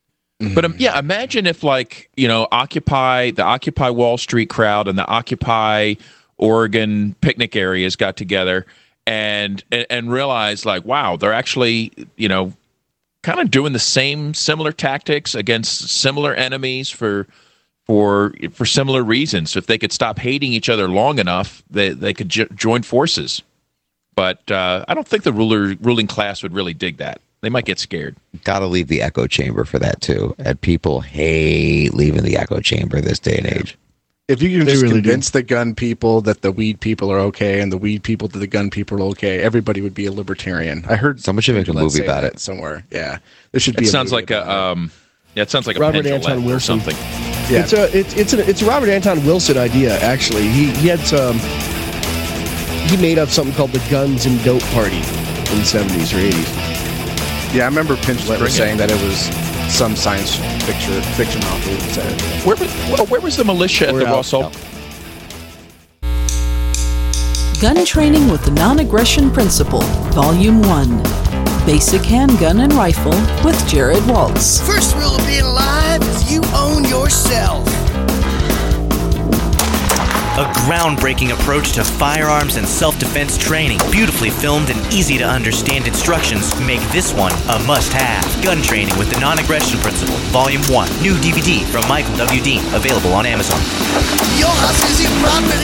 But um, yeah, imagine if like you know Occupy the Occupy Wall Street crowd and the Occupy Oregon picnic areas got together and and, and realized like wow they're actually you know kind of doing the same similar tactics against similar enemies for for for similar reasons. If they could stop hating each other long enough, they they could jo- join forces. But uh, I don't think the ruler ruling class would really dig that. They might get scared. Gotta leave the echo chamber for that too. And people hate leaving the echo chamber this day and age. If you can They just really do. convince the gun people that the weed people are okay and the weed people that the gun people are okay, everybody would be a libertarian. I heard Someone should make a Gillette movie say about that it. somewhere. Yeah, there should be. It a sounds movie like a about um, yeah, it sounds like a Robert Penn Anton Jillette or Wilson. something. it. Yeah. It's a it's it's a it's a Robert Anton Wilson idea actually. He he had some he made up something called the Guns and Dope Party in the seventies or eighties. Yeah, I remember Pinch Bring was it. saying that it was some science fiction fiction author that said it. Where was well, where was the militia at We're the out. Ross Hall? Gun Training with the Non-Aggression Principle, Volume one. Basic Handgun and Rifle with Jared Waltz. First rule of being alive is you own yourself. A groundbreaking approach to firearms and self-defense training. Beautifully filmed and easy to understand instructions make this one a must-have. Gun Training with the Non-Aggression Principle, Volume one. New D V D from Michael W. Dean, available on Amazon. Your house is your property.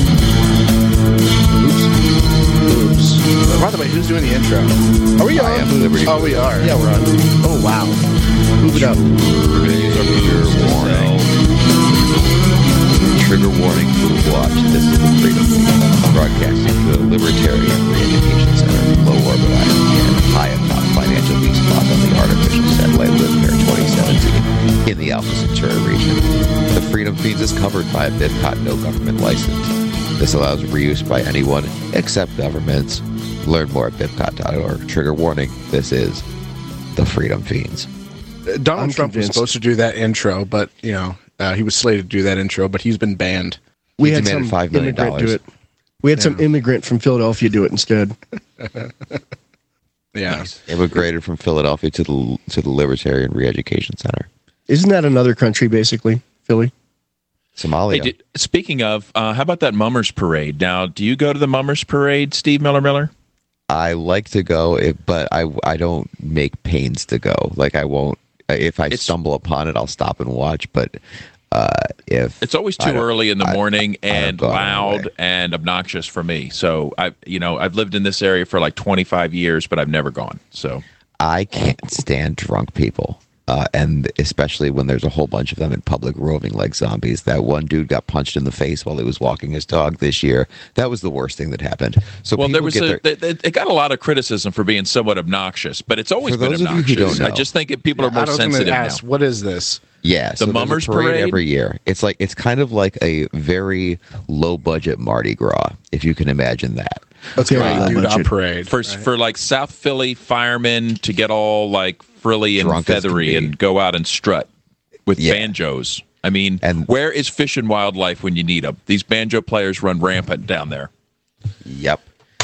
By the way, who's doing the intro? Are we I on? am Liberty. Oh, we are. Yeah, we're on. Oh wow. Move it up. We're going to use our trigger warning. Trigger warning, food watch. This is the Freedom Feed, broadcasting to the Libertarian Re-Education Center, low orbit I M P and high atop financial lease spot on the artificial satellite Live Air twenty seventeen in the Alpha Centauri region. The Freedom Feeds is covered by a BIPCOT no government license. This allows reuse by anyone except governments. Learn more at bipcot dot org. Trigger warning, this is the Freedom Fiends. Uh, Donald I'm Trump convinced. was supposed to do that intro, but you know uh, he was slated to do that intro, but he's been banned. We He had demanded some five million immigrant do dollars. it. We had some immigrant from Philadelphia do it instead. Yeah, Immigrated from Philadelphia to the to the Libertarian Re-Education Center. Isn't that another country, basically, Philly? Somalia. Hey, did, speaking of, uh, how about that Mummers Parade? Now, do you go to the Mummers Parade, Steve Miller Miller? I like to go, it, but I I don't make pains to go. Like I won't. If I It's- stumble upon it, I'll stop and watch. But uh, if It's always I too don't- early in the I- morning I don't and go out of my loud way. and obnoxious for me. So I, you know, I've lived in this area for like twenty-five years, but I've never gone. So I can't stand drunk people. Uh, and especially when there's a whole bunch of them in public roving like zombies. That one dude got punched in the face while he was walking his dog this year. That was the worst thing that happened. So well, there people was get a, their, they, they- it got a lot of criticism for being somewhat obnoxious, but it's always For been those of you who obnoxious. don't I know. just think that people are I more was gonna sensitive ask, now. what is this? yeah, so the there's a Mummers parade, Parade? every year. It's like it's kind of like a very low budget Mardi Gras, if you can imagine that. Okay, Right, low dude, budget. parade For for like South Philly firemen to get all like frilly and Drunk as can feathery be. and go out and strut with Yeah. banjos. I mean, And- where is Fish and Wildlife when you need them? These banjo players run rampant down there. Yep.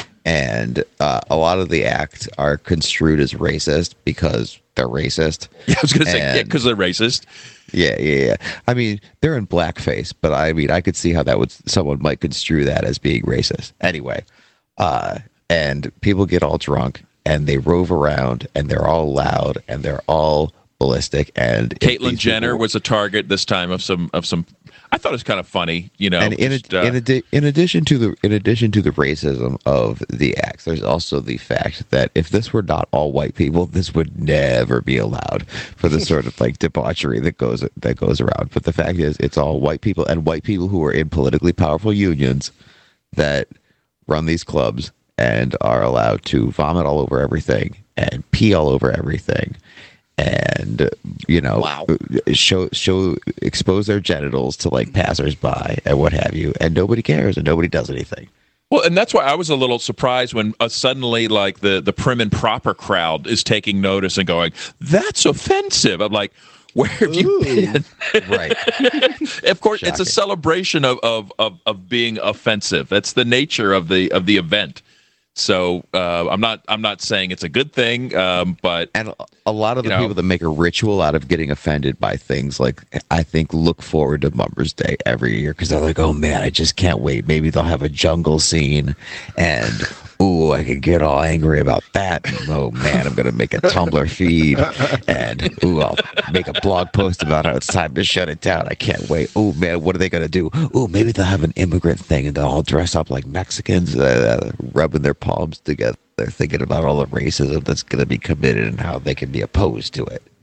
And uh, a lot of the acts are construed as racist because they're racist. Yeah, I was going to say, yeah, And- because they're racist. Yeah, yeah, yeah. I mean, they're in blackface, but I mean, I could see how that would someone might construe that as being racist. Anyway, uh, and people get all drunk and they rove around and they're all loud and they're all ballistic. And if Caitlyn these Jenner people- was a target this time of some of some. I thought it was kind of funny, you know. and in, just, a, uh, in, addi- in addition to the in addition to the racism of the acts, there's also the fact that if this were not all white people, this would never be allowed for the sort of like debauchery that goes that goes around. But the fact is, it's all white people and white people who are in politically powerful unions that run these clubs and are allowed to vomit all over everything and pee all over everything. And you know, Wow. show show expose their genitals to like passersby and what have you, and nobody cares and nobody does anything. Well, and that's why I was a little surprised when uh, suddenly, like the the prim and proper crowd is taking notice and going, "That's offensive." I'm like, "Where have you been?" Right. Of course, it's Shocking. a celebration of, of of of being offensive. That's the nature of the of the event. So uh, I'm not I'm not saying it's a good thing, um, but And a lot of the You know. people that make a ritual out of getting offended by things like, I think, look forward to Mummers Day every year because they're like, oh man, I just can't wait. Maybe they'll have a jungle scene and, ooh, I could get all angry about that. And, oh man, I'm going to make a Tumblr feed and, ooh, I'll make a blog post about how it's time to shut it down. I can't wait. Oh man, what are they going to do? Ooh, maybe they'll have an immigrant thing and they'll all dress up like Mexicans, uh, rubbing their palms together. They're thinking about all the racism that's going to be committed and how they can be opposed to it.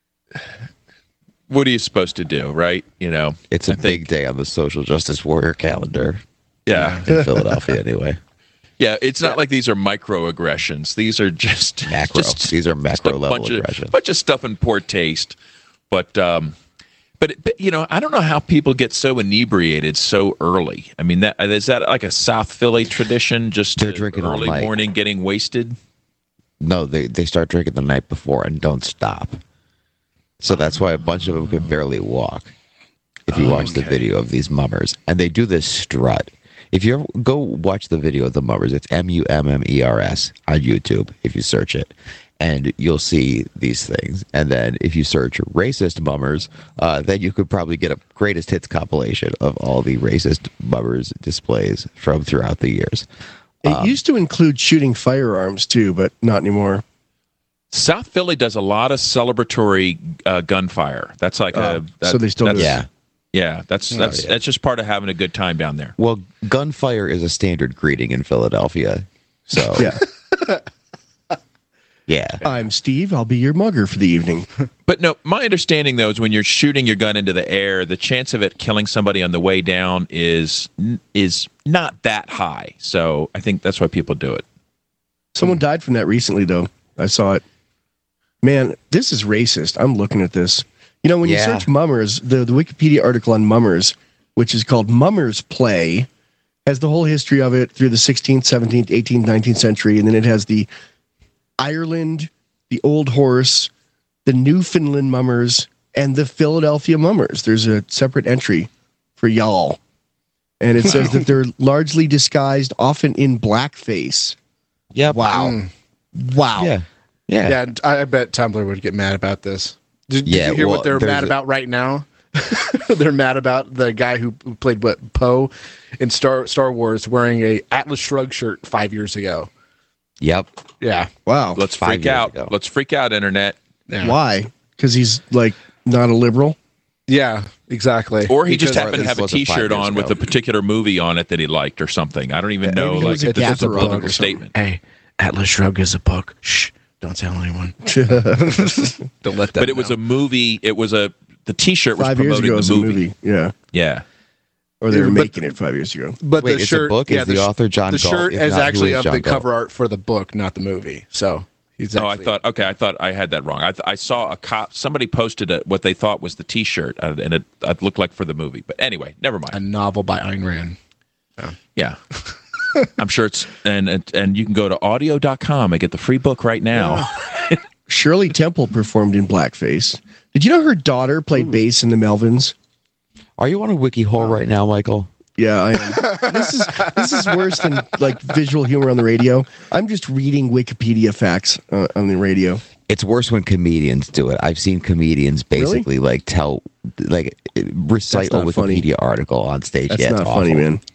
what are you supposed to do, right? You know, It's a I think- big day on the social justice warrior calendar yeah, in Philadelphia, anyway. yeah. It's not like these are microaggressions. These are just Macro. just- These are just macro a level bunch aggression. Of, bunch of stuff in poor taste, but um, but, but you know, I don't know how people get so inebriated so early. I mean, that is that like a South Philly tradition? Just They're to drinking all early night. morning, getting wasted. No, they, they start drinking the night before and don't stop. So that's why a bunch of them can barely walk. If you watch the video of these mummers, and they do this strut. If you ever go watch the video of the mummers, it's M U M M E R S on YouTube, if you search it. And you'll see these things. And then if you search racist mummers, uh, then you could probably get a greatest hits compilation of all the racist mummers displays from throughout the years. It Um, used to include shooting firearms too, but not anymore. South Philly does a lot of celebratory uh, gunfire. That's like Oh, a that, so they still that's, do. Yeah. yeah. That's that's yeah. that's just part of having a good time down there. Well, gunfire is a standard greeting in Philadelphia. So, Yeah. yeah. I'm Steve. I'll be your mugger for the evening. But no, my understanding though is when you're shooting your gun into the air, the chance of it killing somebody on the way down is is not that high. So I think that's why people do it. Someone died from that recently, though. I saw it. Man, this is racist. I'm looking at this. You know, when Yeah. you search mummers, the, the Wikipedia article on mummers, which is called Mummers Play, has the whole history of it through the sixteenth, seventeenth, eighteenth, nineteenth century, and then it has the Ireland the Old Horse, the Newfoundland Mummers, and the Philadelphia Mummers. There's a separate entry for y'all. And it says that they're largely disguised, often in blackface. Yeah. Wow. Mm. Wow. Yeah. Yeah. Yeah, I I bet Tumblr would get mad about this. Did, did Yeah, you hear well, what they're there's mad a- about right now? They're mad about the guy who, who played what Poe in Star Star Wars wearing a Atlas Shrugged shirt five years ago. Yep. Yeah. Wow. Let's Five freak years out. ago. Let's freak out, internet. Yeah. Why? Because he's like not a liberal. Yeah, exactly. Or he just Because- happened to have a wasn't five T-shirt years on with ago. a particular movie on it that he liked or something. I don't even know. maybe it Like, was a this is a gaffer on it political or something. statement. Hey, Atlas Shrugged is a book. Shh. Don't tell anyone. Don't let them But it was know. a movie. It was a the T-shirt was Five years promoting ago, it the was a movie. movie. Yeah. Yeah. Or they were But- making it five years ago. But Wait, the it's shirt, a book? yeah, Is the sh- author John The Galt? shirt If is not, who actually is of John the Galt? cover art for the book, not the movie. So he's Oh, I actually, thought. Okay, I thought I had that wrong. I, th- I saw a cop. Somebody posted a, what they thought was the T-shirt, uh, and it, it looked like for the movie. But anyway, never mind. a novel by Ayn Rand. Yeah. I'm sure it's and, and and you can go to audio dot com and get the free book right now. Shirley Temple performed in blackface. Did you know her daughter played bass in the Melvins? Are you on a wiki hole right now, Michael? Yeah, I am. this is this is worse than like visual humor on the radio. I'm just reading Wikipedia facts uh, on the radio. It's worse when comedians do it. I've seen comedians basically like tell, like recite a That's not funny. Wikipedia article on stage. That's yeah, not it's funny, awful. man.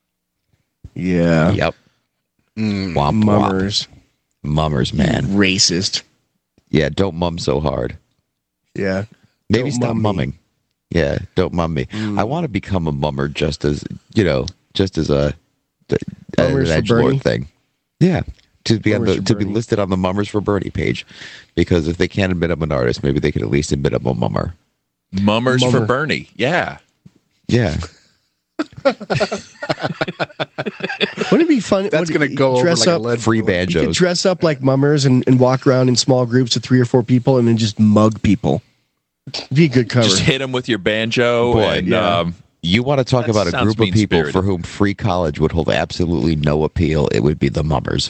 Yeah. Yep. Mm. Womp, womp. Mummers. Mummers, man. Racist. Yeah, don't mum so hard. Yeah. Maybe Don't stop mum me. mumming. Yeah, don't mum me. Mm. I want to become a mummer just as, you know, just as a, a Mummers an for Bernie? edgelord thing. Yeah. To be on Mummers the, for to be Bernie. listed on the Mummers for Bernie page, because if they can't admit I'm an artist, maybe they could at least admit I'm a mummer. Mummers for Mummer. Bernie. Yeah. Yeah. Wouldn't it be fun? That's would going to you go over dress like a up, lead Free balloon. You could banjos. dress up like mummers and, and walk around in small groups of three or four people and then just mug people. It'd be a good cover. Just hit him with your banjo. Boy, and, yeah. um, You want to talk That about a sounds group of people mean-spirited. for whom free college would hold absolutely no appeal? It would be the mummers.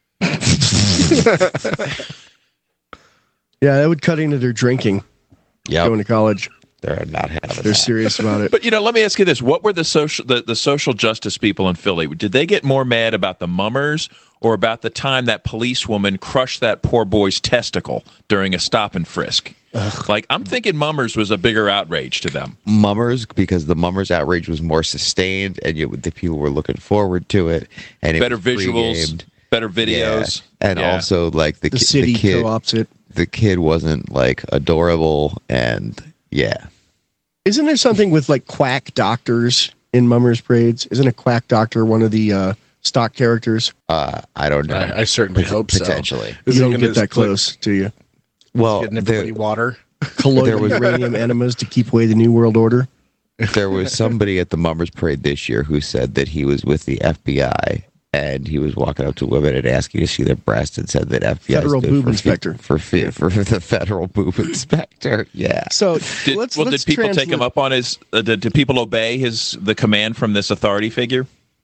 Yeah, that would cut into their drinking Yeah, going to college. they're not having They're that. serious about it. But you know, let me ask you this: what were the social the, the social justice people in Philly? Did they get more mad about the mummers or about the time that policewoman crushed that poor boy's testicle during a stop and frisk? Like, I'm thinking mummers was a bigger outrage to them. Mummers, because the mummers outrage was more sustained, and you, the people were looking forward to it, and it Better was visuals, pre-gamed. better videos, Yeah. And Yeah. also like the, The ki- city the kid, co-ops it. the kid wasn't like adorable, and yeah, Isn't there something with like quack doctors in Mummers Parades? Isn't a quack doctor one of the uh, stock characters? uh, I don't know. I, I certainly Pot- hope so. potentially. Is You it don't gonna get that split- close, do you? Well, Getting everybody there, water. Colloidal was- uranium enemas to keep away the New World Order. there was somebody at the Mummers Parade this year who said that he was with the F B I. And he was walking up to women and asking to see their breast, and said that F B I Federal stood boob for, inspector. for for, for the federal boob inspector. Yeah. So Did, let's well, let's did people take him translate- up on his? Uh, did, did people obey his the command from this authority figure?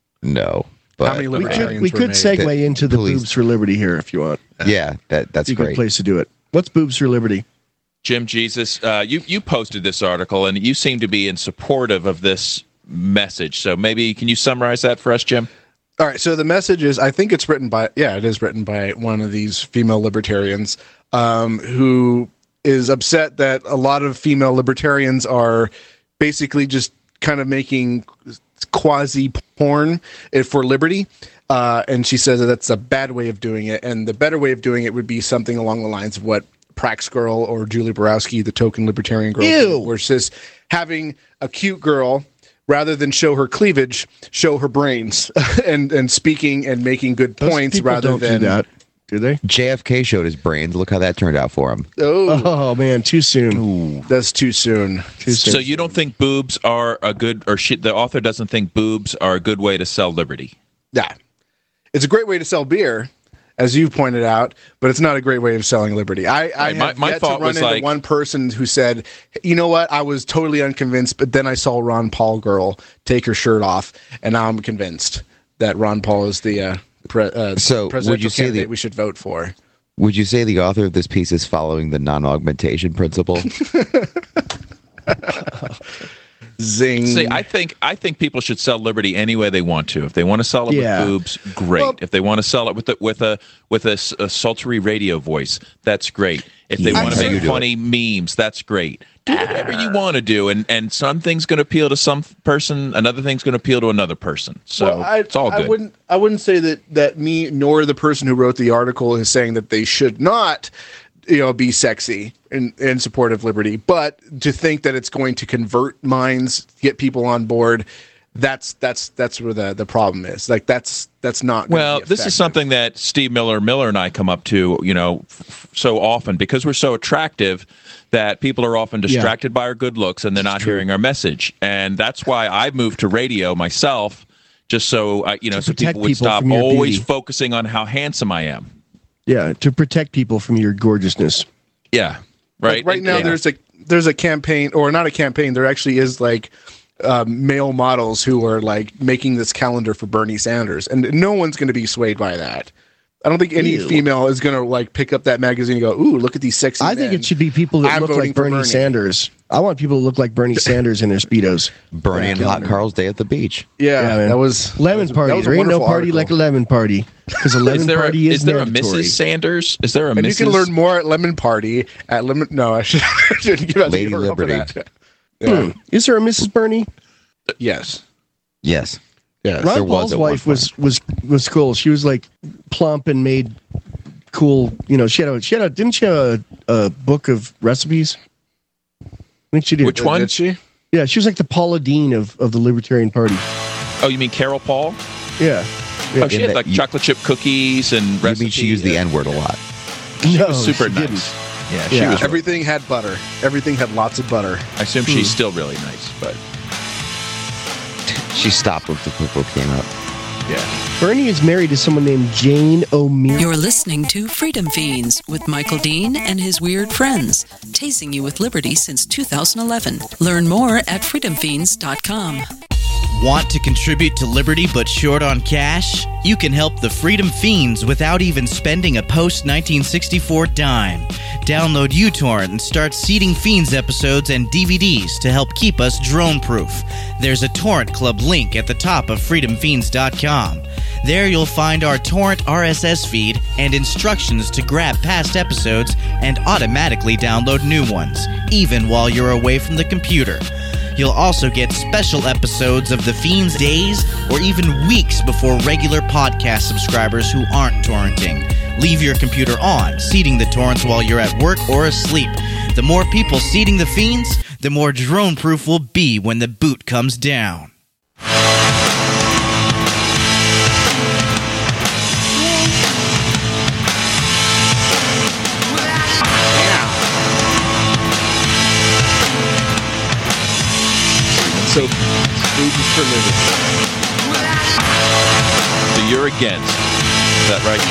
No. But How many We libertarians could we were could made? segue That into the police- boobs for liberty here if you want. yeah, that that's It's a good great. place to do it. What's boobs for liberty? Jim Jesus, uh, you you posted this article and you seem to be in supportive of this message. So maybe can you summarize that for us, Jim? All right, so the message is, I think it's written by, yeah, it is written by one of these female libertarians um, who is upset that a lot of female libertarians are basically just kind of making quasi porn for liberty. Uh, and she says that that's a bad way of doing it. And the better way of doing it would be something along the lines of what Prax Girl or Julie Borowski, the token libertarian girl, Ew. where it's just having a cute girl, rather than show her cleavage, show her brains, and and speaking and making good Those points people rather don't than do that, do they? J F K showed his brains. Look how that turned out for him. Oh, Oh man, too soon. that's too soon. Too soon. So you don't think boobs are a good, or she, the author doesn't think boobs are a good way to sell liberty? Yeah, it's a great way to sell beer, as you pointed out, but it's not a great way of selling liberty. I, I Right, my- have my yet thought to run was into like- one person who said, "You know what? I was totally unconvinced, but then I saw Ron Paul girl take her shirt off, and now I'm convinced that Ron Paul is the uh, pre- uh, So, would presidential you say candidate the- we should vote for." Would you say the author of this piece is following the non-augmentation principle? Zing. See, I think I think people should sell liberty any way they want to. If they want to sell it Yeah. with boobs, great. Well- if they want to sell it with a, with a with a, s- a sultry radio voice, that's great. If they Yeah. want to You make do it. funny memes, that's great. Do whatever you want to do, and and some things going to appeal to some person, another thing's going to appeal to another person. So Well, I, it's all good. I wouldn't. I wouldn't say that that me nor the person who wrote the article is saying that they should not, you know, be sexy and in support of liberty. But to think that it's going to convert minds, get people on board, that's that's that's where the the problem is. Like that's that's not. gonna Well, be this is effective. something that Steve Miller Miller and I come up to, you know, f- so often because we're so attractive that people are often distracted by our good looks and they're not hearing our message. And that's why I've moved to radio myself, just so I, you know, so protect people would people stop from your always beauty. focusing on how handsome I am. Yeah, to protect people from your gorgeousness. Yeah, right. Like right And- now, yeah. there's a there's a campaign, or not a campaign. There actually is like uh, male models who are like making this calendar for Bernie Sanders, and no one's going to be swayed by that. I don't think any Ew. female is going to like pick up that magazine and go, "Ooh, look at these sexy." I think men. it should be people that I'm look voting like for Bernie, Bernie. Sanders. I want people to look like Bernie Sanders in their Speedos. Bernie and Hot Carl's Day at the Beach. Yeah, Yeah, man. that was Lemon that was- party. that was a There ain't no wonderful party article. like a lemon party. Because a lemon is there a, party is, is there a mandatory. Missus Sanders? Is there a And Missus you can learn more at Lemon Party at Lemon. No, I should, I shouldn't give out the Lady U R L for Liberty. that. Yeah. Hmm. Is there a Missus Bernie? Yes. Yes. Yes. There Ron was Paul's at one wife was was was cool. She was like plump and made cool. You know, she had a she had a didn't she have a, a book of recipes? I think she did. Which one? Did she? Yeah, she was like the Paula Deen of, of the Libertarian Party. Oh, you mean Carol Paul? Yeah. Oh, she In had the- like you- chocolate chip cookies and You recipes. mean she used the N-word a lot? She No, was super she nice. didn't. Yeah, she Yeah. was. Everything had butter. Everything had lots of butter. I assume she's still really nice, but She stopped once the purple came out. yeah. Bernie is married to someone named Jane O'Meara. You're listening to Freedom Fiends with Michael Dean and his weird friends, tasing you with liberty since two thousand eleven. Learn more at freedom fiends dot com. Want to contribute to Liberty but short on cash? You can help the Freedom Fiends without even spending a post nineteen sixty-four dime. Download uTorrent and start seeding Fiends episodes and D V Ds to help keep us drone-proof. There's a Torrent Club link at the top of freedom fiends dot com. There you'll find our torrent R S S feed and instructions to grab past episodes and automatically download new ones, even while you're away from the computer. You'll also get special episodes of The Fiends days or even weeks before regular podcast subscribers who aren't torrenting. Leave your computer on, seeding the torrents while you're at work or asleep. The more people seeding The Fiends, the more drone-proof we'll be when the boot comes down. So, so you're against. Is that right,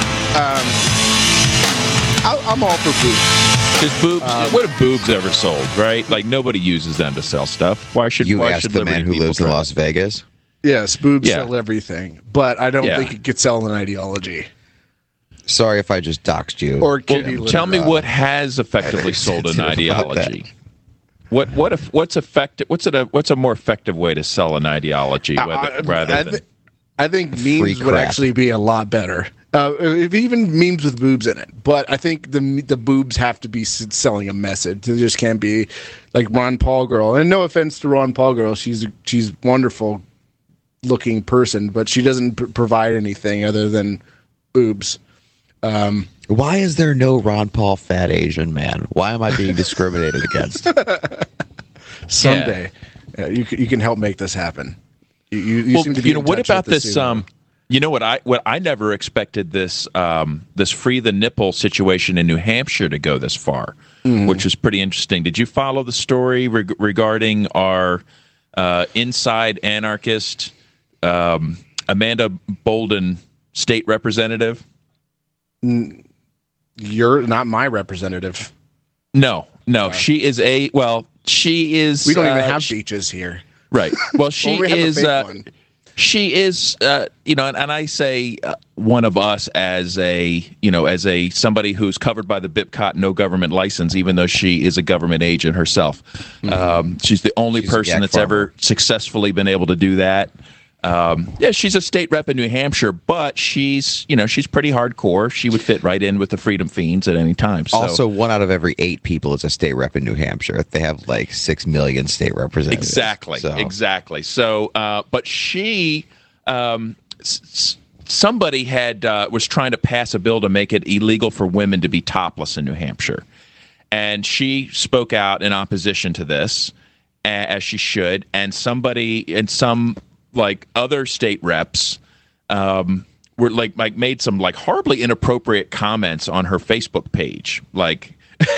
Jim? I, I'm all for boobs. Because boobs, Um, what have boobs ever sold, right? Like nobody uses them to sell stuff. Why should You why asked should the Liberty man who people lives in try? Las Vegas. Yes, boobs Yeah. sell everything, but I don't Yeah. think it could sell an ideology Sorry if I just doxed you. or Well, kitty litter. tell me what has effectively sold an sensitive about ideology. What what if what's effective? What's it a what's a more effective way to sell an ideology whether, I- rather I, than thi- I think Free memes would crap. actually be a lot better. Uh, if even memes with boobs in it, but I think the the boobs have to be s- selling a message. They just can't be like Ron Paul girl. And no offense to Ron Paul girl, she's she's wonderful looking person, but she doesn't pr- provide anything other than boobs. Um, Why is there no Ron Paul fat Asian man? Why am I being discriminated against? someday, uh, you c- you can help make this happen. You you, you well, seem to be you know in what touch about with this? soon. Um, you know what I what I never expected this um, this free the nipple situation in New Hampshire to go this far, Mm-hmm. which was pretty interesting. Did you follow the story reg- regarding our uh, inside anarchist um, Amanda Bolden, state representative? You're not my representative. No, no, she is a well. She is. We don't even uh, have she- beaches here. Right. Well, she Well, we have a is. fake Uh, one. She is, uh, you know, and, and I say uh, one of us as a, you know, as a somebody who's covered by the B I P C O T no government license, even though she is a government agent herself. Mm-hmm. Um, she's the only she's person that's farmer. ever successfully been able to do that. Um, yeah, she's a state rep in New Hampshire, but she's, you know, she's pretty hardcore. She would fit right in with the Freedom Fiends at any time. So. Also, one out of every eight people is a state rep in New Hampshire. They have like six million state representatives. Exactly, so. exactly. So, uh, but she, um, s- somebody had uh, was trying to pass a bill to make it illegal for women to be topless in New Hampshire, and she spoke out in opposition to this, as she should. And somebody and some. like other state reps um, were like like made some like horribly inappropriate comments on her Facebook page. Like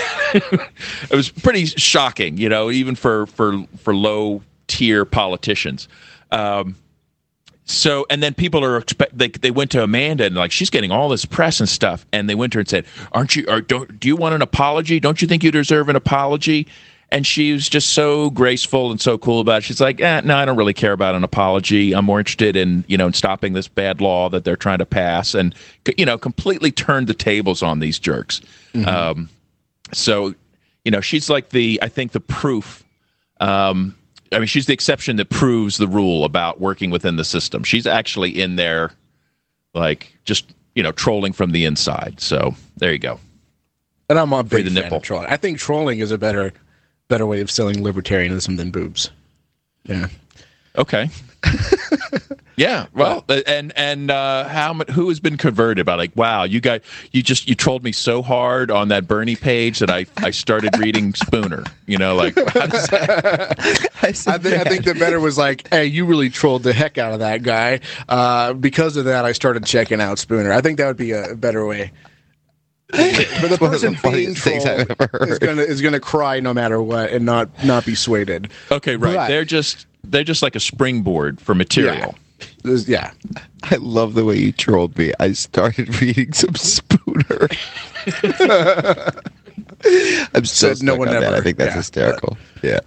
it was pretty shocking, you know, even for for for low tier politicians. Um, so and then people are expect they they went to Amanda and like she's getting all this press and stuff, and they went to her and said, "Aren't you? Or don't do you want an apology? Don't you think you deserve an apology?" And she was just so graceful and so cool about it. She's like, eh, no, I don't really care about an apology. I'm more interested in, you know, in stopping this bad law that they're trying to pass, and, you know, completely turned the tables on these jerks. Mm-hmm. Um, so, you know, she's like the, I think the proof. Um, I mean, she's the exception that proves the rule about working within the system. She's actually in there, like, just, you know, trolling from the inside. So there you go. And I'm a big Free the fan nipple. of trolling. I think trolling is a better... better way of selling libertarianism than boobs. Yeah. Okay. Yeah. Well, and and uh, how who has been converted by like, wow, you guys, you just you trolled me so hard on that Bernie page that I, I started reading Spooner. You know, like how does that? I, think, I think the better was like, hey, you really trolled the heck out of that guy. Uh, because of that, I started checking out Spooner. I think that would be a better way. But the person being trolled is gonna is gonna cry no matter what and not not be swayed. Okay, right. But, they're just they're just like a springboard for material. Yeah. yeah. I love the way you trolled me. I started reading some Spooner. I'm so Said no one on ever. That. I think that's yeah. hysterical. Yeah.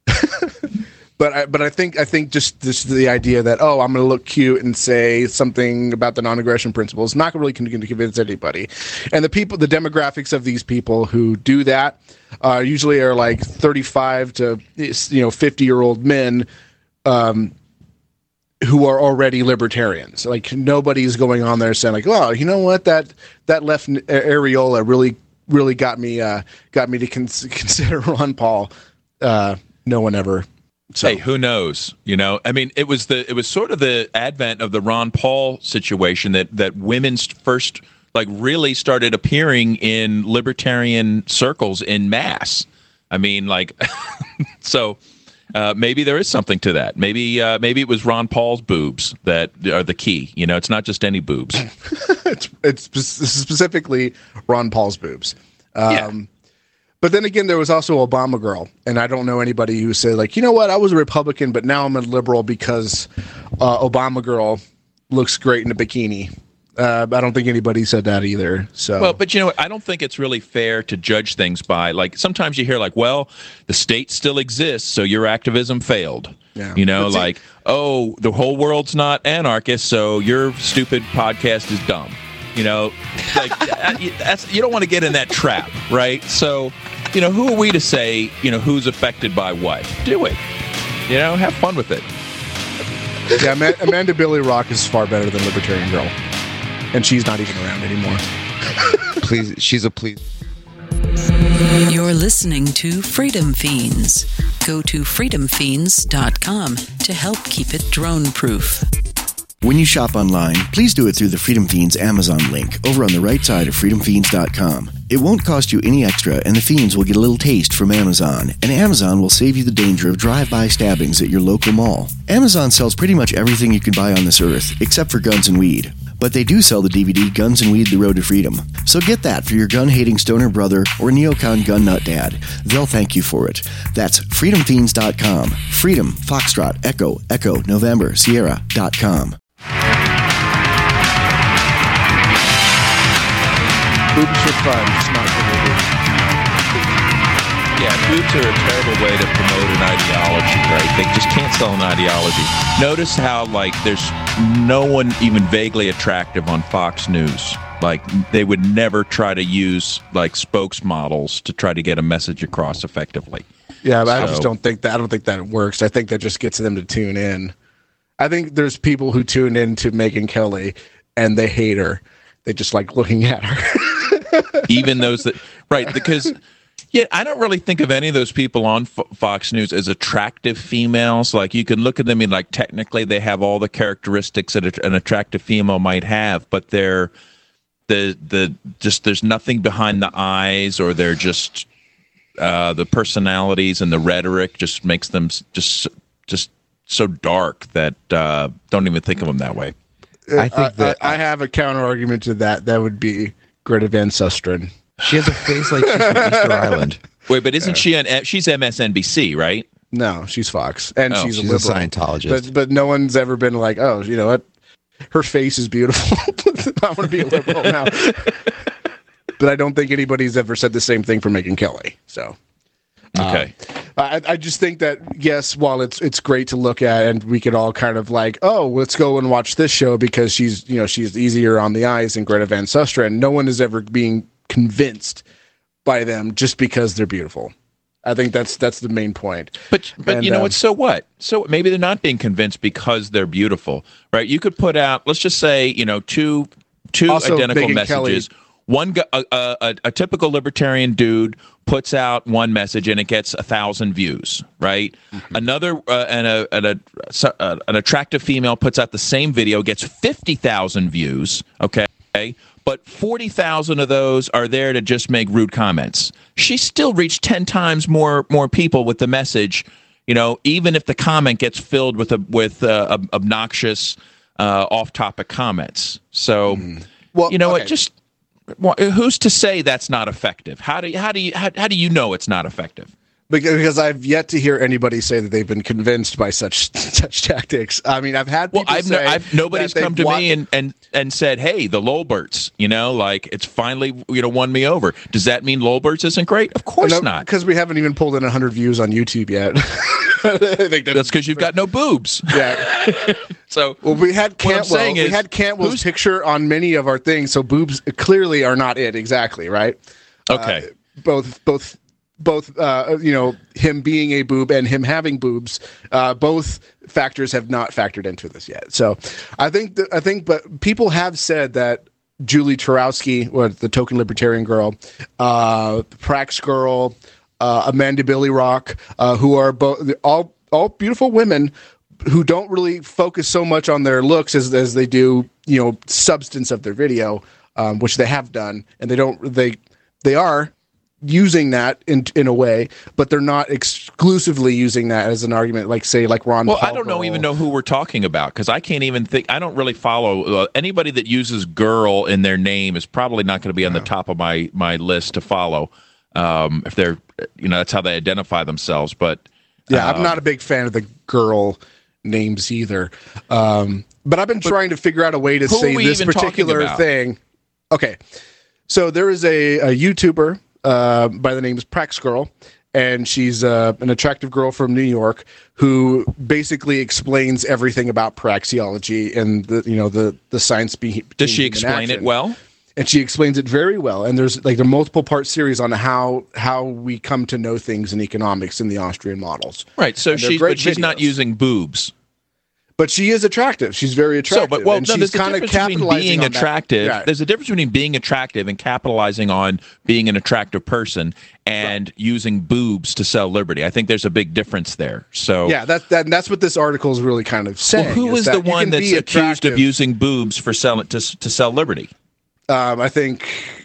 But I, but I think I think just this the idea that oh I'm going to look cute and say something about the non-aggression principle is not really going to convince anybody, and the people the demographics of these people who do that uh, usually are like thirty-five to you know fifty year old men um, who are already libertarians. Like nobody's going on there saying like oh you know what that that left areola really really got me uh, got me to cons- consider Ron Paul. Uh, no one ever. So. Hey, who knows? You know, I mean, it was the it was sort of the advent of the Ron Paul situation that that women first like really started appearing in libertarian circles in mass. I mean, like, so uh, maybe there is something to that. Maybe uh, maybe it was Ron Paul's boobs that are the key. You know, it's not just any boobs. it's it's specifically Ron Paul's boobs. Um, yeah. But then again, there was also Obama Girl, and I don't know anybody who said like, you know what, I was a Republican, but now I'm a liberal because uh, Obama Girl looks great in a bikini. Uh, I don't think anybody said that either. So well, but you know what? I don't think it's really fair to judge things by like. Sometimes you hear like, well, the state still exists, so your activism failed. Yeah. You know, like, oh, the whole world's not anarchist, so your stupid podcast is dumb. You know, like that's you don't want to get in that trap, right? So, you know, who are we to say, you know, who's affected by what? Do it. You know, have fun with it. Yeah, Amanda Billy Rock is far better than Libertarian Girl, and she's not even around anymore. Please, she's a please. You're listening to Freedom Fiends. Go to freedom fiends dot com to help keep it drone-proof. When you shop online, please do it through the Freedom Fiends Amazon link over on the right side of freedom fiends dot com. It won't cost you any extra, and the Fiends will get a little taste from Amazon, and Amazon will save you the danger of drive-by stabbings at your local mall. Amazon sells pretty much everything you can buy on this earth, except for guns and weed. But they do sell the D V D Guns and Weed: The Road to Freedom. So get that for your gun-hating stoner brother or neocon gun nut dad. They'll thank you for it. That's freedom fiends dot com. Freedom, Foxtrot, Echo, Echo, November, Sierra dot com. Boobs are fun, just not for me. Yeah, boobs are a terrible way to promote an ideology, right? They just can't sell an ideology. Notice how, like, there's no one even vaguely attractive on Fox News. Like, they would never try to use, like, spokesmodels to try to get a message across effectively. Yeah, but so, I just don't think that. I don't think that works. I think that just gets them to tune in. I think there's people who tune in to Megyn Kelly and they hate her. They just like looking at her. Even those that, right? Because. Yeah, I don't really think of any of those people on F- Fox News as attractive females. Like, you can look at them and, like, technically they have all the characteristics that a, an attractive female might have, but they're the the just there's nothing behind the eyes, or they're just uh, the personalities and the rhetoric just makes them just just so dark that uh, don't even think of them that way. I think that I, I have a counter argument to that. That would be Greta Van Susteren. She has a face like she's from Easter Island. Wait, but isn't she on? She's M S N B C, right? No, she's Fox, and oh, she's, she's a liberal. a Scientologist. But but no one's ever been like, oh, you know what? Her face is beautiful. I want to be a liberal now. But I don't think anybody's ever said the same thing for Megyn Kelly. So okay, uh, I I just think that yes, while it's it's great to look at, and we could all kind of like, oh, let's go and watch this show because she's you know she's easier on the eyes than Greta Van Susteren. No one is ever being convinced by them just because they're beautiful. I think that's that's the main point. But but and, you know um, what? So what? So maybe they're not being convinced because they're beautiful, right? You could put out, let's just say, you know, two two Also, identical Megyn messages. Kelly. One gu- a, a, a typical libertarian dude puts out one message and it gets a thousand views, right? Mm-hmm. Another uh, and a, and a uh, an attractive female puts out the same video, gets fifty thousand views. Okay. But forty thousand of those are there to just make rude comments. She still reached ten times more more people with the message, you know, even if the comment gets filled with a, with uh, obnoxious, uh, off-topic comments. So, mm. well, you know what? Okay. Just well, who's to say that's not effective? How do you, how do you how, how do you know it's not effective? Because I've yet to hear anybody say that they've been convinced by such such tactics. I mean, I've had people well, I've say no, I've, nobody's come to wa- me and, and, and said, "Hey, the Lolberts, you know, like it's finally you know won me over." Does that mean Lolberts isn't great? Of course no, not, because we haven't even pulled in one hundred views on YouTube yet. I think that's because you've got no boobs. Yeah. So well, we had Cantwell. We is, had Cantwell's picture on many of our things, so boobs clearly are not it exactly, right? Okay. Uh, both both. Both, uh, you know, him being a boob and him having boobs, uh, both factors have not factored into this yet. So, I think, that, I think, but people have said that Julie Turowski, or the token libertarian girl, uh, Prax girl, uh, Amanda Billy Rock, uh, who are both all all beautiful women who don't really focus so much on their looks as as they do, you know, substance of their video, um, which they have done, and they don't they they are. using that in in a way, but they're not exclusively using that as an argument, like say like Ron well Paul I don't know girl. even know who we're talking about, because I can't even think. I don't really follow uh, anybody that uses girl in their name is probably not going to be on the top of my my list to follow, um if they're you know that's how they identify themselves. But yeah um, I'm not a big fan of the girl names either, um but I've been but trying to figure out a way to say this particular thing. Okay, so there is a, a YouTuber Uh, by the name is Prax Girl, and she's uh, an attractive girl from New York who basically explains everything about praxeology and the you know the the science behind. Does she explain it well? And she explains it very well. And there's like a multiple part series on how how we come to know things in economics in the Austrian models. Right. So she's but she's videos. not using boobs. But she is attractive. She's very attractive. So, but well, and no, she's there's a kind of difference between being attractive. Yeah. There's a difference between being attractive and capitalizing on being an attractive person and right. using boobs to sell liberty. I think there's a big difference there. So yeah, that, that that's what this article is really kind of saying. Well, who is, is the one that's accused of using boobs for selling to to sell liberty? Um, I think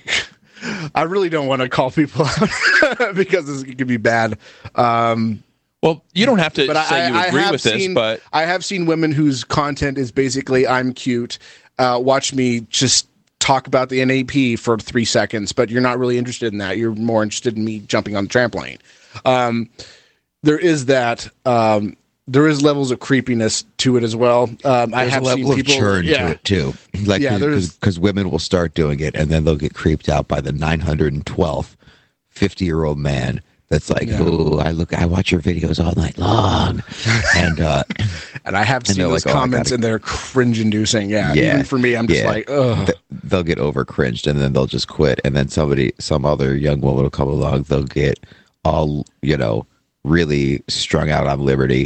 I really don't want to call people out because it could be bad. Um, Well, you don't have to but say I, you agree with seen, this, but I have seen women whose content is basically I'm cute. Uh, watch me just talk about the N A P for three seconds, but you're not really interested in that. You're more interested in me jumping on the trampoline. Um, there is that. Um, there is levels of creepiness to it as well. Um, I have a level seen people, of churn yeah. to it too. Like yeah, because women will start doing it, and then they'll get creeped out by the nine hundred twelfth fifty-year-old man That's like, Yeah. oh, I look, I watch your videos all night long, and uh, and I have and seen they're those like, oh, I comments, gotta- and they're cringe-inducing. Yeah, Yeah. even for me, I'm just Yeah. like, ugh. th- they'll get over cringed, and then they'll just quit, and then somebody, some other young woman will come along, they'll get all, you know, really strung out on liberty,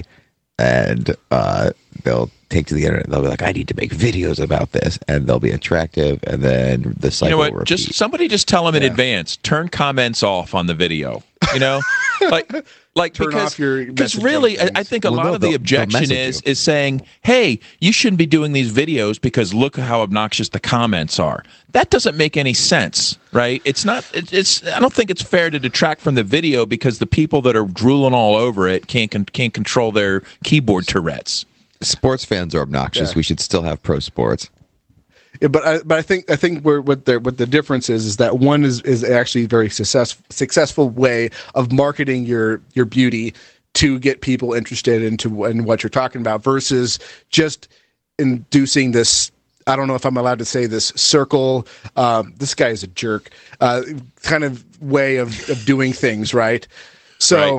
and uh, they'll take to the internet. They'll be like, I need to make videos about this, and they'll be attractive, and then the You cycle know will what? repeat. Just somebody just tell them in advance. Turn comments off on the video. You know, like like Turn because off your because messaging really, I, things. I think a Well, lot no, of the they'll- they'll objection message is you. is saying, "Hey, you shouldn't be doing these videos because look how obnoxious the comments are." That doesn't make any sense, right? It's not. It, it's. I don't think it's fair to detract from the video because the people that are drooling all over it can't con- can't control their keyboard Tourette's. Sports fans are obnoxious. Yeah. We should still have pro sports. Yeah, but I, but I think I think where what the what the difference is is that one is is actually a very success, successful way of marketing your your beauty to get people interested into in what you're talking about versus just inducing this. I don't know if I'm allowed to say this circle. Um, this guy is a jerk. Uh, kind of way of, of doing things, right? So. Right.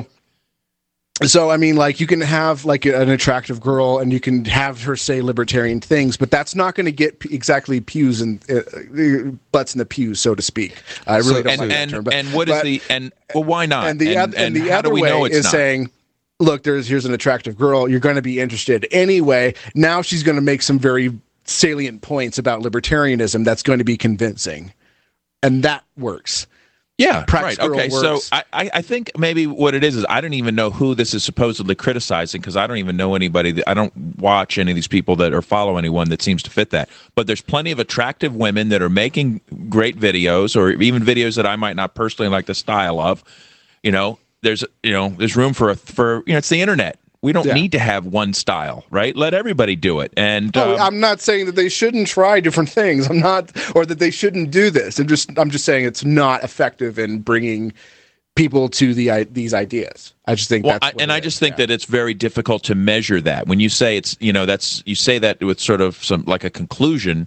So, I mean, like, you can have, like, an attractive girl and you can have her say libertarian things, but that's not going to get p- exactly pews and uh, butts in the pews, so to speak. I really So- don't and like that and, term. But, and what is but- the and well, why not? And the, and, oth- and the how other do we way know it's is not? saying, look, there's here's an attractive girl. You're going to be interested anyway. Now she's going to make some very salient points about libertarianism that's going to be convincing. And that works. Yeah, Prax right. Girl Okay, works. so I, I I think maybe what it is is I don't even know who this is supposedly criticizing because I don't even know anybody. That, I don't watch any of these people that or follow anyone that seems to fit that. But there's plenty of attractive women that are making great videos or even videos that I might not personally like the style of. You know, there's you know there's room for a for you know it's the internet. We don't Yeah. need to have one style, right? Let everybody do it. And Oh, um, I'm not saying that they shouldn't try different things. I'm not, or that they shouldn't do this. I'm just, I'm just saying it's not effective in bringing people to the i- these ideas. I just think well, that's I, what and it I is. just think that it's very difficult to measure that. When you say it's, you know, that's you say that with sort of some like a conclusion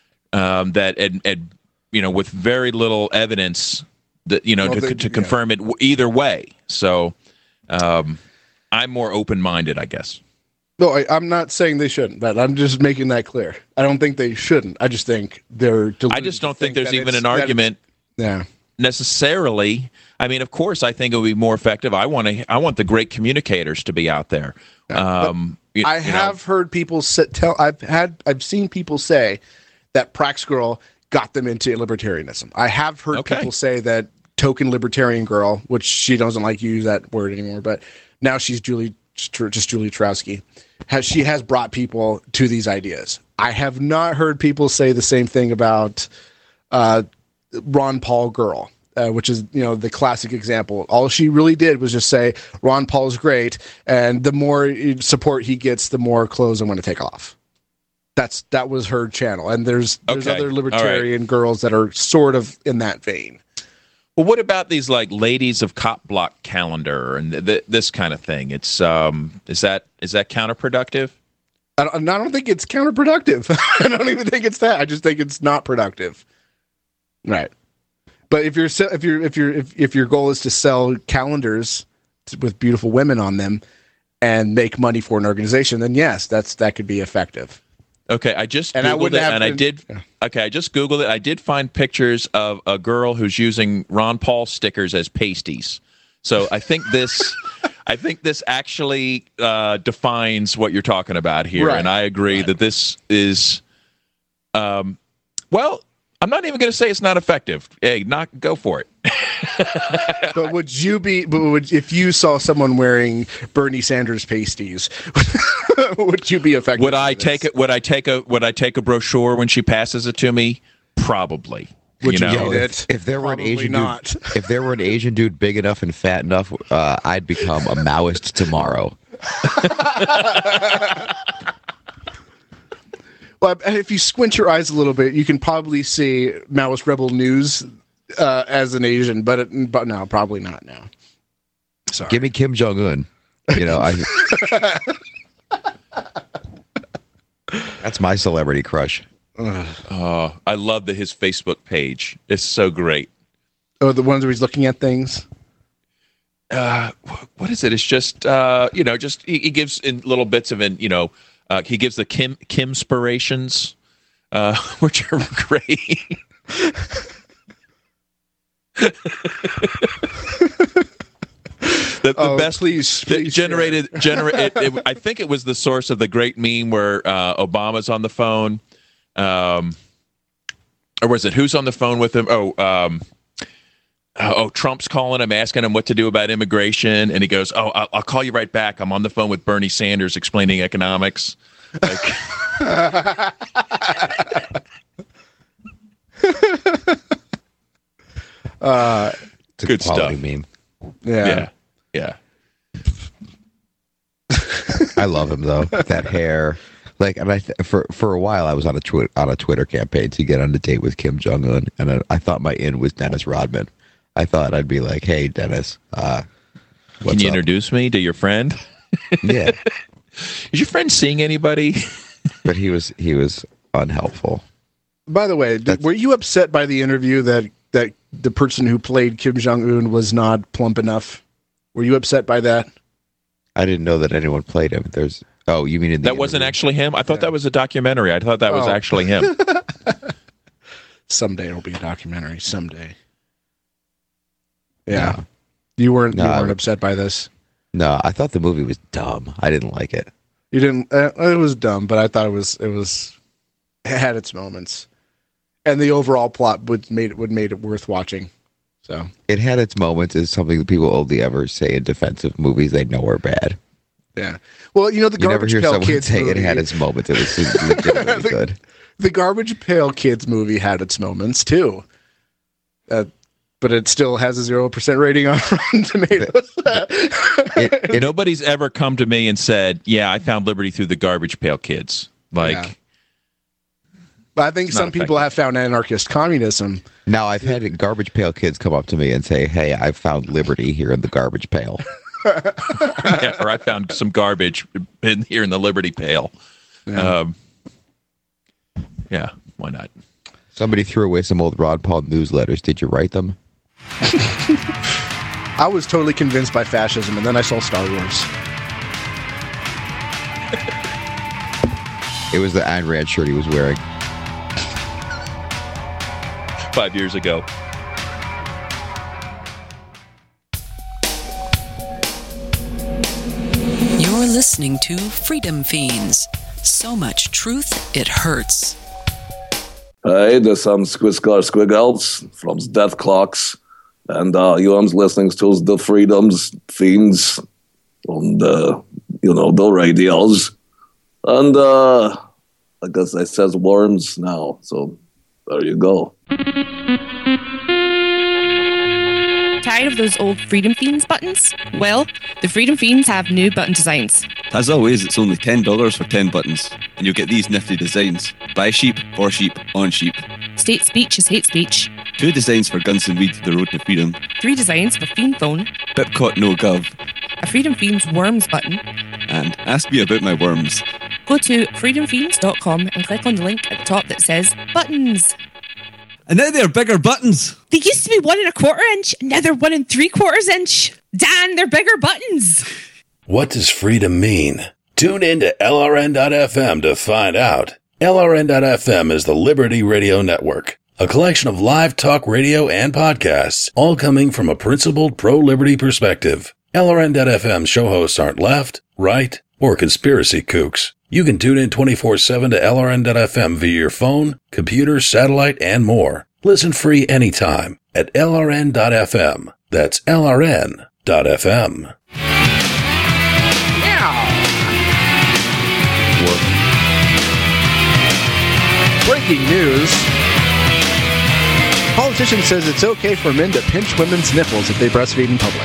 um, that, and, and you know, with very little evidence that you know Well, to, the- to yeah. confirm confirm it w- either way. So um, I'm more open-minded, I guess. No, I, I'm not saying they shouldn't, but I'm just making that clear. I don't think they shouldn't. I just think they're. I just don't think, there's that even it's- an that it's- argument. Yeah. Necessarily, I mean, of course, I think it would be more effective. I want to, I want the great communicators to be out there. Um, you- I you know. have heard people sit, tell. I've had. I've seen people say that Prax Girl got them into libertarianism. I have heard Okay. people say that token libertarian girl, which she doesn't like to use that word anymore, but now she's Julie, just Julie Trowski. Has she has brought people to these ideas? I have not heard people say the same thing about uh, Ron Paul girl. Uh, which is, you know, the classic example. All she really did was just say, Ron Paul's great, and the more support he gets, the more clothes I'm going to take off. That's That was her channel. And there's there's Okay. other All libertarian girls that are sort of in that vein. Well, what about these like ladies of cop block calendar and th- th- this kind of thing? It's um, is that is that counterproductive? I don't, I don't think it's counterproductive. I don't even think it's that. I just think it's not productive. Right. But if you're se- if you're if you're if, if your goal is to sell calendars t- with beautiful women on them and make money for an organization, then yes, that's that could be effective. Okay, I just And I googled wouldn't it, have and I been- did. Okay, I just googled it. I did find pictures of a girl who's using Ron Paul stickers as pasties. So I think this, I think this actually uh, defines what you're talking about here, Right. and I agree that this is, um, well, I'm not even going to say it's not effective. Hey, not go for it. But would you be? But would, if you saw someone wearing Bernie Sanders pasties, would you be affected? Would I take it? Would I take a? Would I take a brochure when she passes it to me? Probably. Would you know, read if, it? if there were an Probably Asian not. dude, if there were an Asian dude big enough and fat enough, uh, I'd become a Maoist tomorrow. Well, if you squint your eyes a little bit, you can probably see Maoist Rebel News uh, as an Asian, but it, but no, probably not now. Sorry. Give me Kim Jong Un. You know, I. That's my celebrity crush. Oh, I love the his Facebook page. It's so great. Oh, the ones where he's looking at things. uh, what is it? It's just uh, you know, just he, he gives in little bits of in you know, uh, he gives the Kim Kimspirations, uh, which are great. The, the oh, best please, please generated genera- it, it, I think it was the source of the great meme where uh, Obama's on the phone, um, or was it who's on the phone with him? Oh, um, oh, oh, Trump's calling him, asking him what to do about immigration, and he goes, "Oh, I'll, I'll call you right back. I'm on the phone with Bernie Sanders explaining economics." Like, uh, it's a good quality stuff. Meme. Yeah. Yeah. Yeah. I love him though. That hair, like, and I th- for for a while I was on a twi- on a Twitter campaign to get on a date with Kim Jong Un, and I, I thought my in was Dennis Rodman. I thought I'd be like, "Hey, Dennis, uh, what's can you up?" introduce me to your friend?" Yeah. Is your friend seeing anybody? But he was he was unhelpful. By the way, did, were you upset by the interview that that the person who played Kim Jong Un was not plump enough? Were you upset by that? I didn't know that anyone played him. There's oh, you mean in the that wasn't interview? actually him? I thought yeah. that was a documentary. I thought that was oh. actually him. Someday it'll be a documentary. Someday. Yeah, no. you weren't no, you weren't I, upset by this. No, I thought the movie was dumb. I didn't like it. You didn't. Uh, it was dumb, but I thought it was it was it had its moments, and the overall plot would made it would made it worth watching. So it had its moments. Is something that people only ever say in defense of movies they know are bad. Yeah. Well, you know the you Garbage never hear Pail someone Kids say movie. It had its moments. It was legitimately the, good. The Garbage Pail Kids movie had its moments too, uh, but it still has a zero percent rating on Rotten Tomatoes. it, it, Nobody's ever come to me and said, "Yeah, I found liberty through the Garbage Pail Kids." Like. Yeah. But I think some people have found anarchist communism. Now, I've had Garbage Pail Kids come up to me and say, "Hey, I found liberty here in the garbage pail." Yeah, or I found some garbage in here in the Liberty Pail. Yeah. Um, yeah, why not? Somebody threw away some old Ron Paul newsletters. Did you write them? I was totally convinced by fascism, and then I saw Star Wars. It was the Ayn Rand shirt he was wearing. Five years ago. You're listening to Freedom Fiends. So much truth, it hurts. Hey, there's some Squiscar Squiggles from Death Clocks. And uh, you are listening to the Freedoms Fiends on the, you know, the radios. And uh, I guess I says worms now. So there you go. Tired of those old Freedom Fiends buttons? Well, the Freedom Fiends have new button designs. As always, it's only ten dollars for ten buttons, and you'll get these nifty designs. By sheep, for sheep, on sheep. State speech is hate speech. Two designs for Guns and Weed, the road to freedom. Three designs for Fiend Phone. Bipcot no gov. A Freedom Fiends worms button. And ask me about my worms. Go to freedom fiends dot com and click on the link at the top that says buttons. And now they're bigger buttons. They used to be one and a quarter inch, and now they're one and three quarters inch. Dan, they're bigger buttons. What does freedom mean? Tune in to L R N dot F M to find out. L R N dot F M is the Liberty Radio Network, a collection of live talk radio and podcasts, all coming from a principled pro-liberty perspective. L R N dot F M show hosts aren't left, right, or conspiracy kooks. You can tune in twenty-four seven to L R N dot F M via your phone, computer, satellite, and more. Listen free anytime at L R N dot F M. That's L R N dot F M. Yeah. Breaking news. Politician says it's okay for men to pinch women's nipples if they breastfeed in public.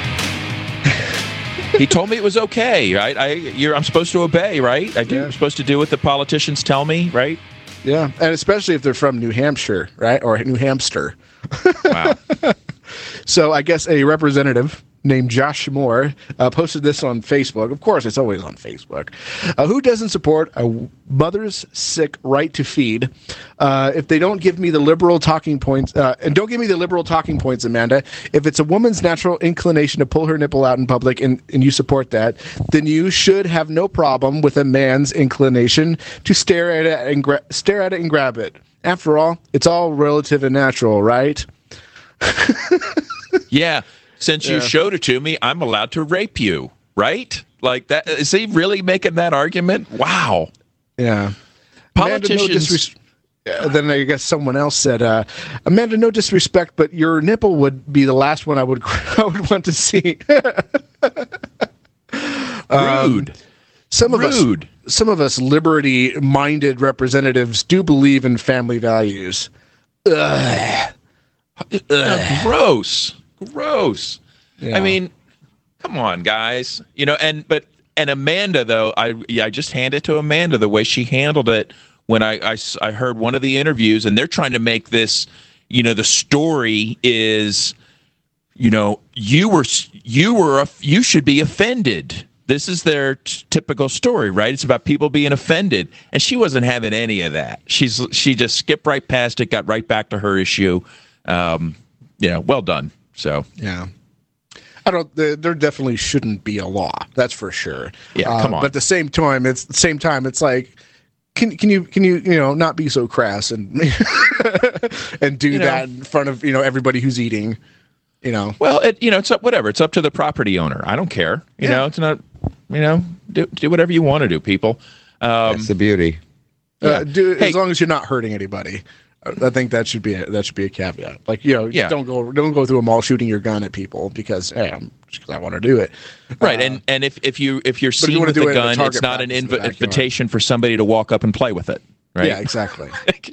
He told me it was okay, right? I, you're, I'm supposed to obey, right? I do. Yeah. I'm supposed to do what the politicians tell me, right? Yeah, and especially if they're from New Hampshire, right? Or New Hampster. Wow. So I guess a representative named Josh Moore uh, posted this on Facebook. Of course, it's always on Facebook. Uh, who doesn't support a mother's sick right to feed? Uh, if they don't give me the liberal talking points, uh, and don't give me the liberal talking points, Amanda, if it's a woman's natural inclination to pull her nipple out in public and, and you support that, then you should have no problem with a man's inclination to stare at it and gra- stare at it and grab it. After all, it's all relative and natural, right? Yeah. Since Yeah. you showed it to me, I'm allowed to rape you, right? Like that. Is he really making that argument? Wow. Yeah. Politicians. Amanda, no disres- uh, then I guess someone else said, uh, Amanda, no disrespect, but your nipple would be the last one I would I would want to see. um, Rude. Some of Rude. us, some of us liberty-minded representatives do believe in family values. Ugh. Ugh, gross. Gross. Yeah. I mean, come on, guys. You know, and but and Amanda though, I yeah, I just hand it to Amanda the way she handled it when I, I I heard one of the interviews, and they're trying to make this, you know, the story is, you know, you were you were a, you should be offended. This is their t- typical story, right? It's about people being offended, and she wasn't having any of that. She's she just skipped right past it, got right back to her issue. Um, you know, well done. So yeah, I don't. There, there definitely shouldn't be a law. That's for sure. Yeah, Uh, come on. But at the same time, it's the same time. It's like, can can you can you you know not be so crass and and do You know. that in front of you know everybody who's eating. You know. Well, it, you know, it's up, whatever. It's up to the property owner. I don't care. You Yeah. know, it's not. You know, do do whatever you want to do, people. Um, That's the beauty. Uh, do Hey. as long as you're not hurting anybody. I think that should be a, that should be a caveat. Like you know, Yeah. don't go don't go through a mall shooting your gun at people because hey, I'm, just because I want to do it. Right, and and if, if you if you're Uh, but if you seen wanna with do the it in a gun, target it's not an practice in inv- the backyard. invitation for somebody to walk up and play with it. Right. Yeah, exactly.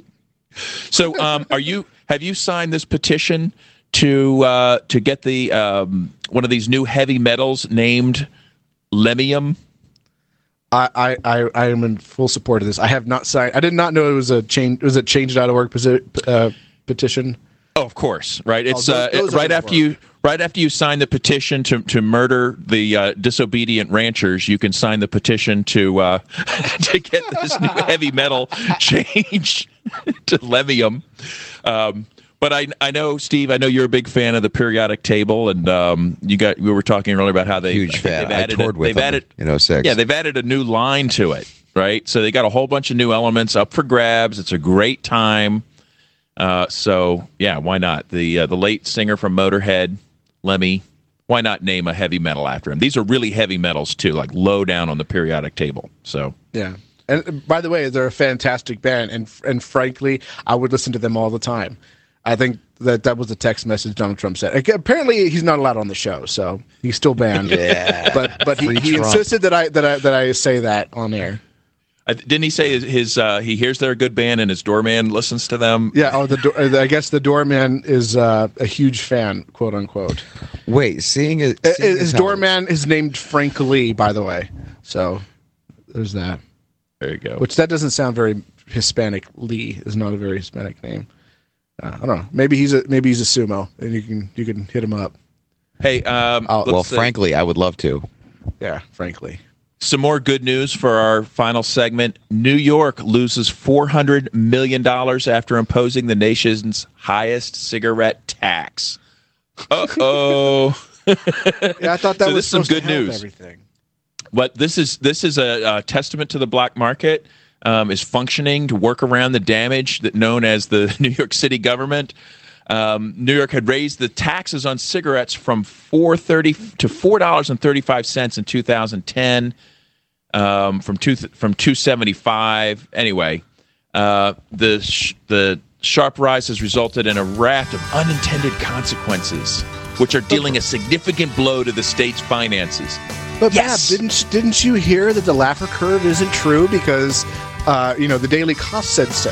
So, um, are you have you signed this petition to uh, to get the um, one of these new heavy metals named lemium? I, I, I, I am in full support of this. I have not signed. I did not know it was a change. Was it change dot org posi- uh, petition? Oh, of course, right. It's Oh, those- uh, those right are after you right after you sign the petition to to murder the uh, disobedient ranchers. You can sign the petition to uh, to get this new heavy metal changed to lemium. Um, but I I know, Steve. I know you're a big fan of the periodic table, and um, you got we were talking earlier about how they Huge fan. they've I added toured a, with they've them added in oh six. Yeah, they've added a new line to it, right? So they got a whole bunch of new elements up for grabs. It's a great time. Uh, so yeah, why not? The uh, the late singer from Motorhead, Lemmy. Why not name a heavy metal after him? These are really heavy metals too, like low down on the periodic table. So Yeah. And uh, by the way, they're a fantastic band, and and frankly, I would listen to them all the time. I think that that was a text message Donald Trump said. Ag- Apparently, he's not allowed on the show, so he's still banned. Yeah. But but he, Free he Trump. insisted that I that I that I say that on air. uh, didn't he say his, his uh, he hears they're a good band and his doorman listens to them? Yeah. Oh, the door, I guess the doorman is uh, a huge fan, quote unquote. Wait, seeing it. Uh, seeing His as how- doorman is named Frank Lee, by the way. So there's that. There you go. Which that doesn't sound very Hispanic. Lee is not a very Hispanic name. Uh, I don't know. Maybe he's a maybe he's a sumo, and you can you can hit him up. Hey, um, Oh, Well, let's, uh, frankly, I would love to. Yeah, frankly. some more good news for our final segment. New York loses four hundred million dollars after imposing the nation's highest cigarette tax. Uh-oh. Yeah, I thought that So was this is some supposed to good help news. Everything. But this is this is a, a testament to the black market um, is functioning to work around the damage that known as the New York City government. Um, New York had raised the taxes on cigarettes from four thirty to four dollars and thirty five cents in two thousand ten, um, from two from two seventy five. Anyway, uh, the sh- the sharp rise has resulted in a raft of unintended consequences, which are dealing a significant blow to the state's finances. But Yes. Bab, didn't didn't you hear that the Laffer curve isn't true because uh, you know the Daily Cost said so?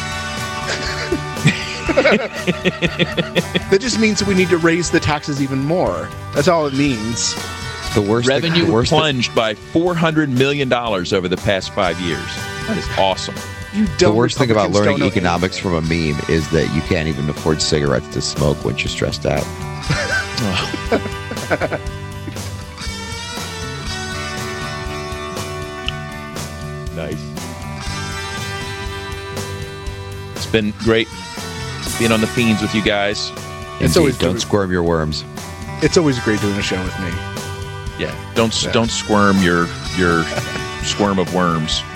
That just means that we need to raise the taxes even more. That's all it means. The worst Revenue the worst plunged by four hundred million dollars over the past five years. That is awesome. You The dumb worst thing about Republicans learning don't know economics anything. from a meme is that you can't even afford cigarettes to smoke once you're stressed out. Nice. It's been great being on the Fiends with you guys. It's always don't squirm your worms. It's always great doing a show with me. Yeah, don't Yeah. don't squirm your your squirm of worms.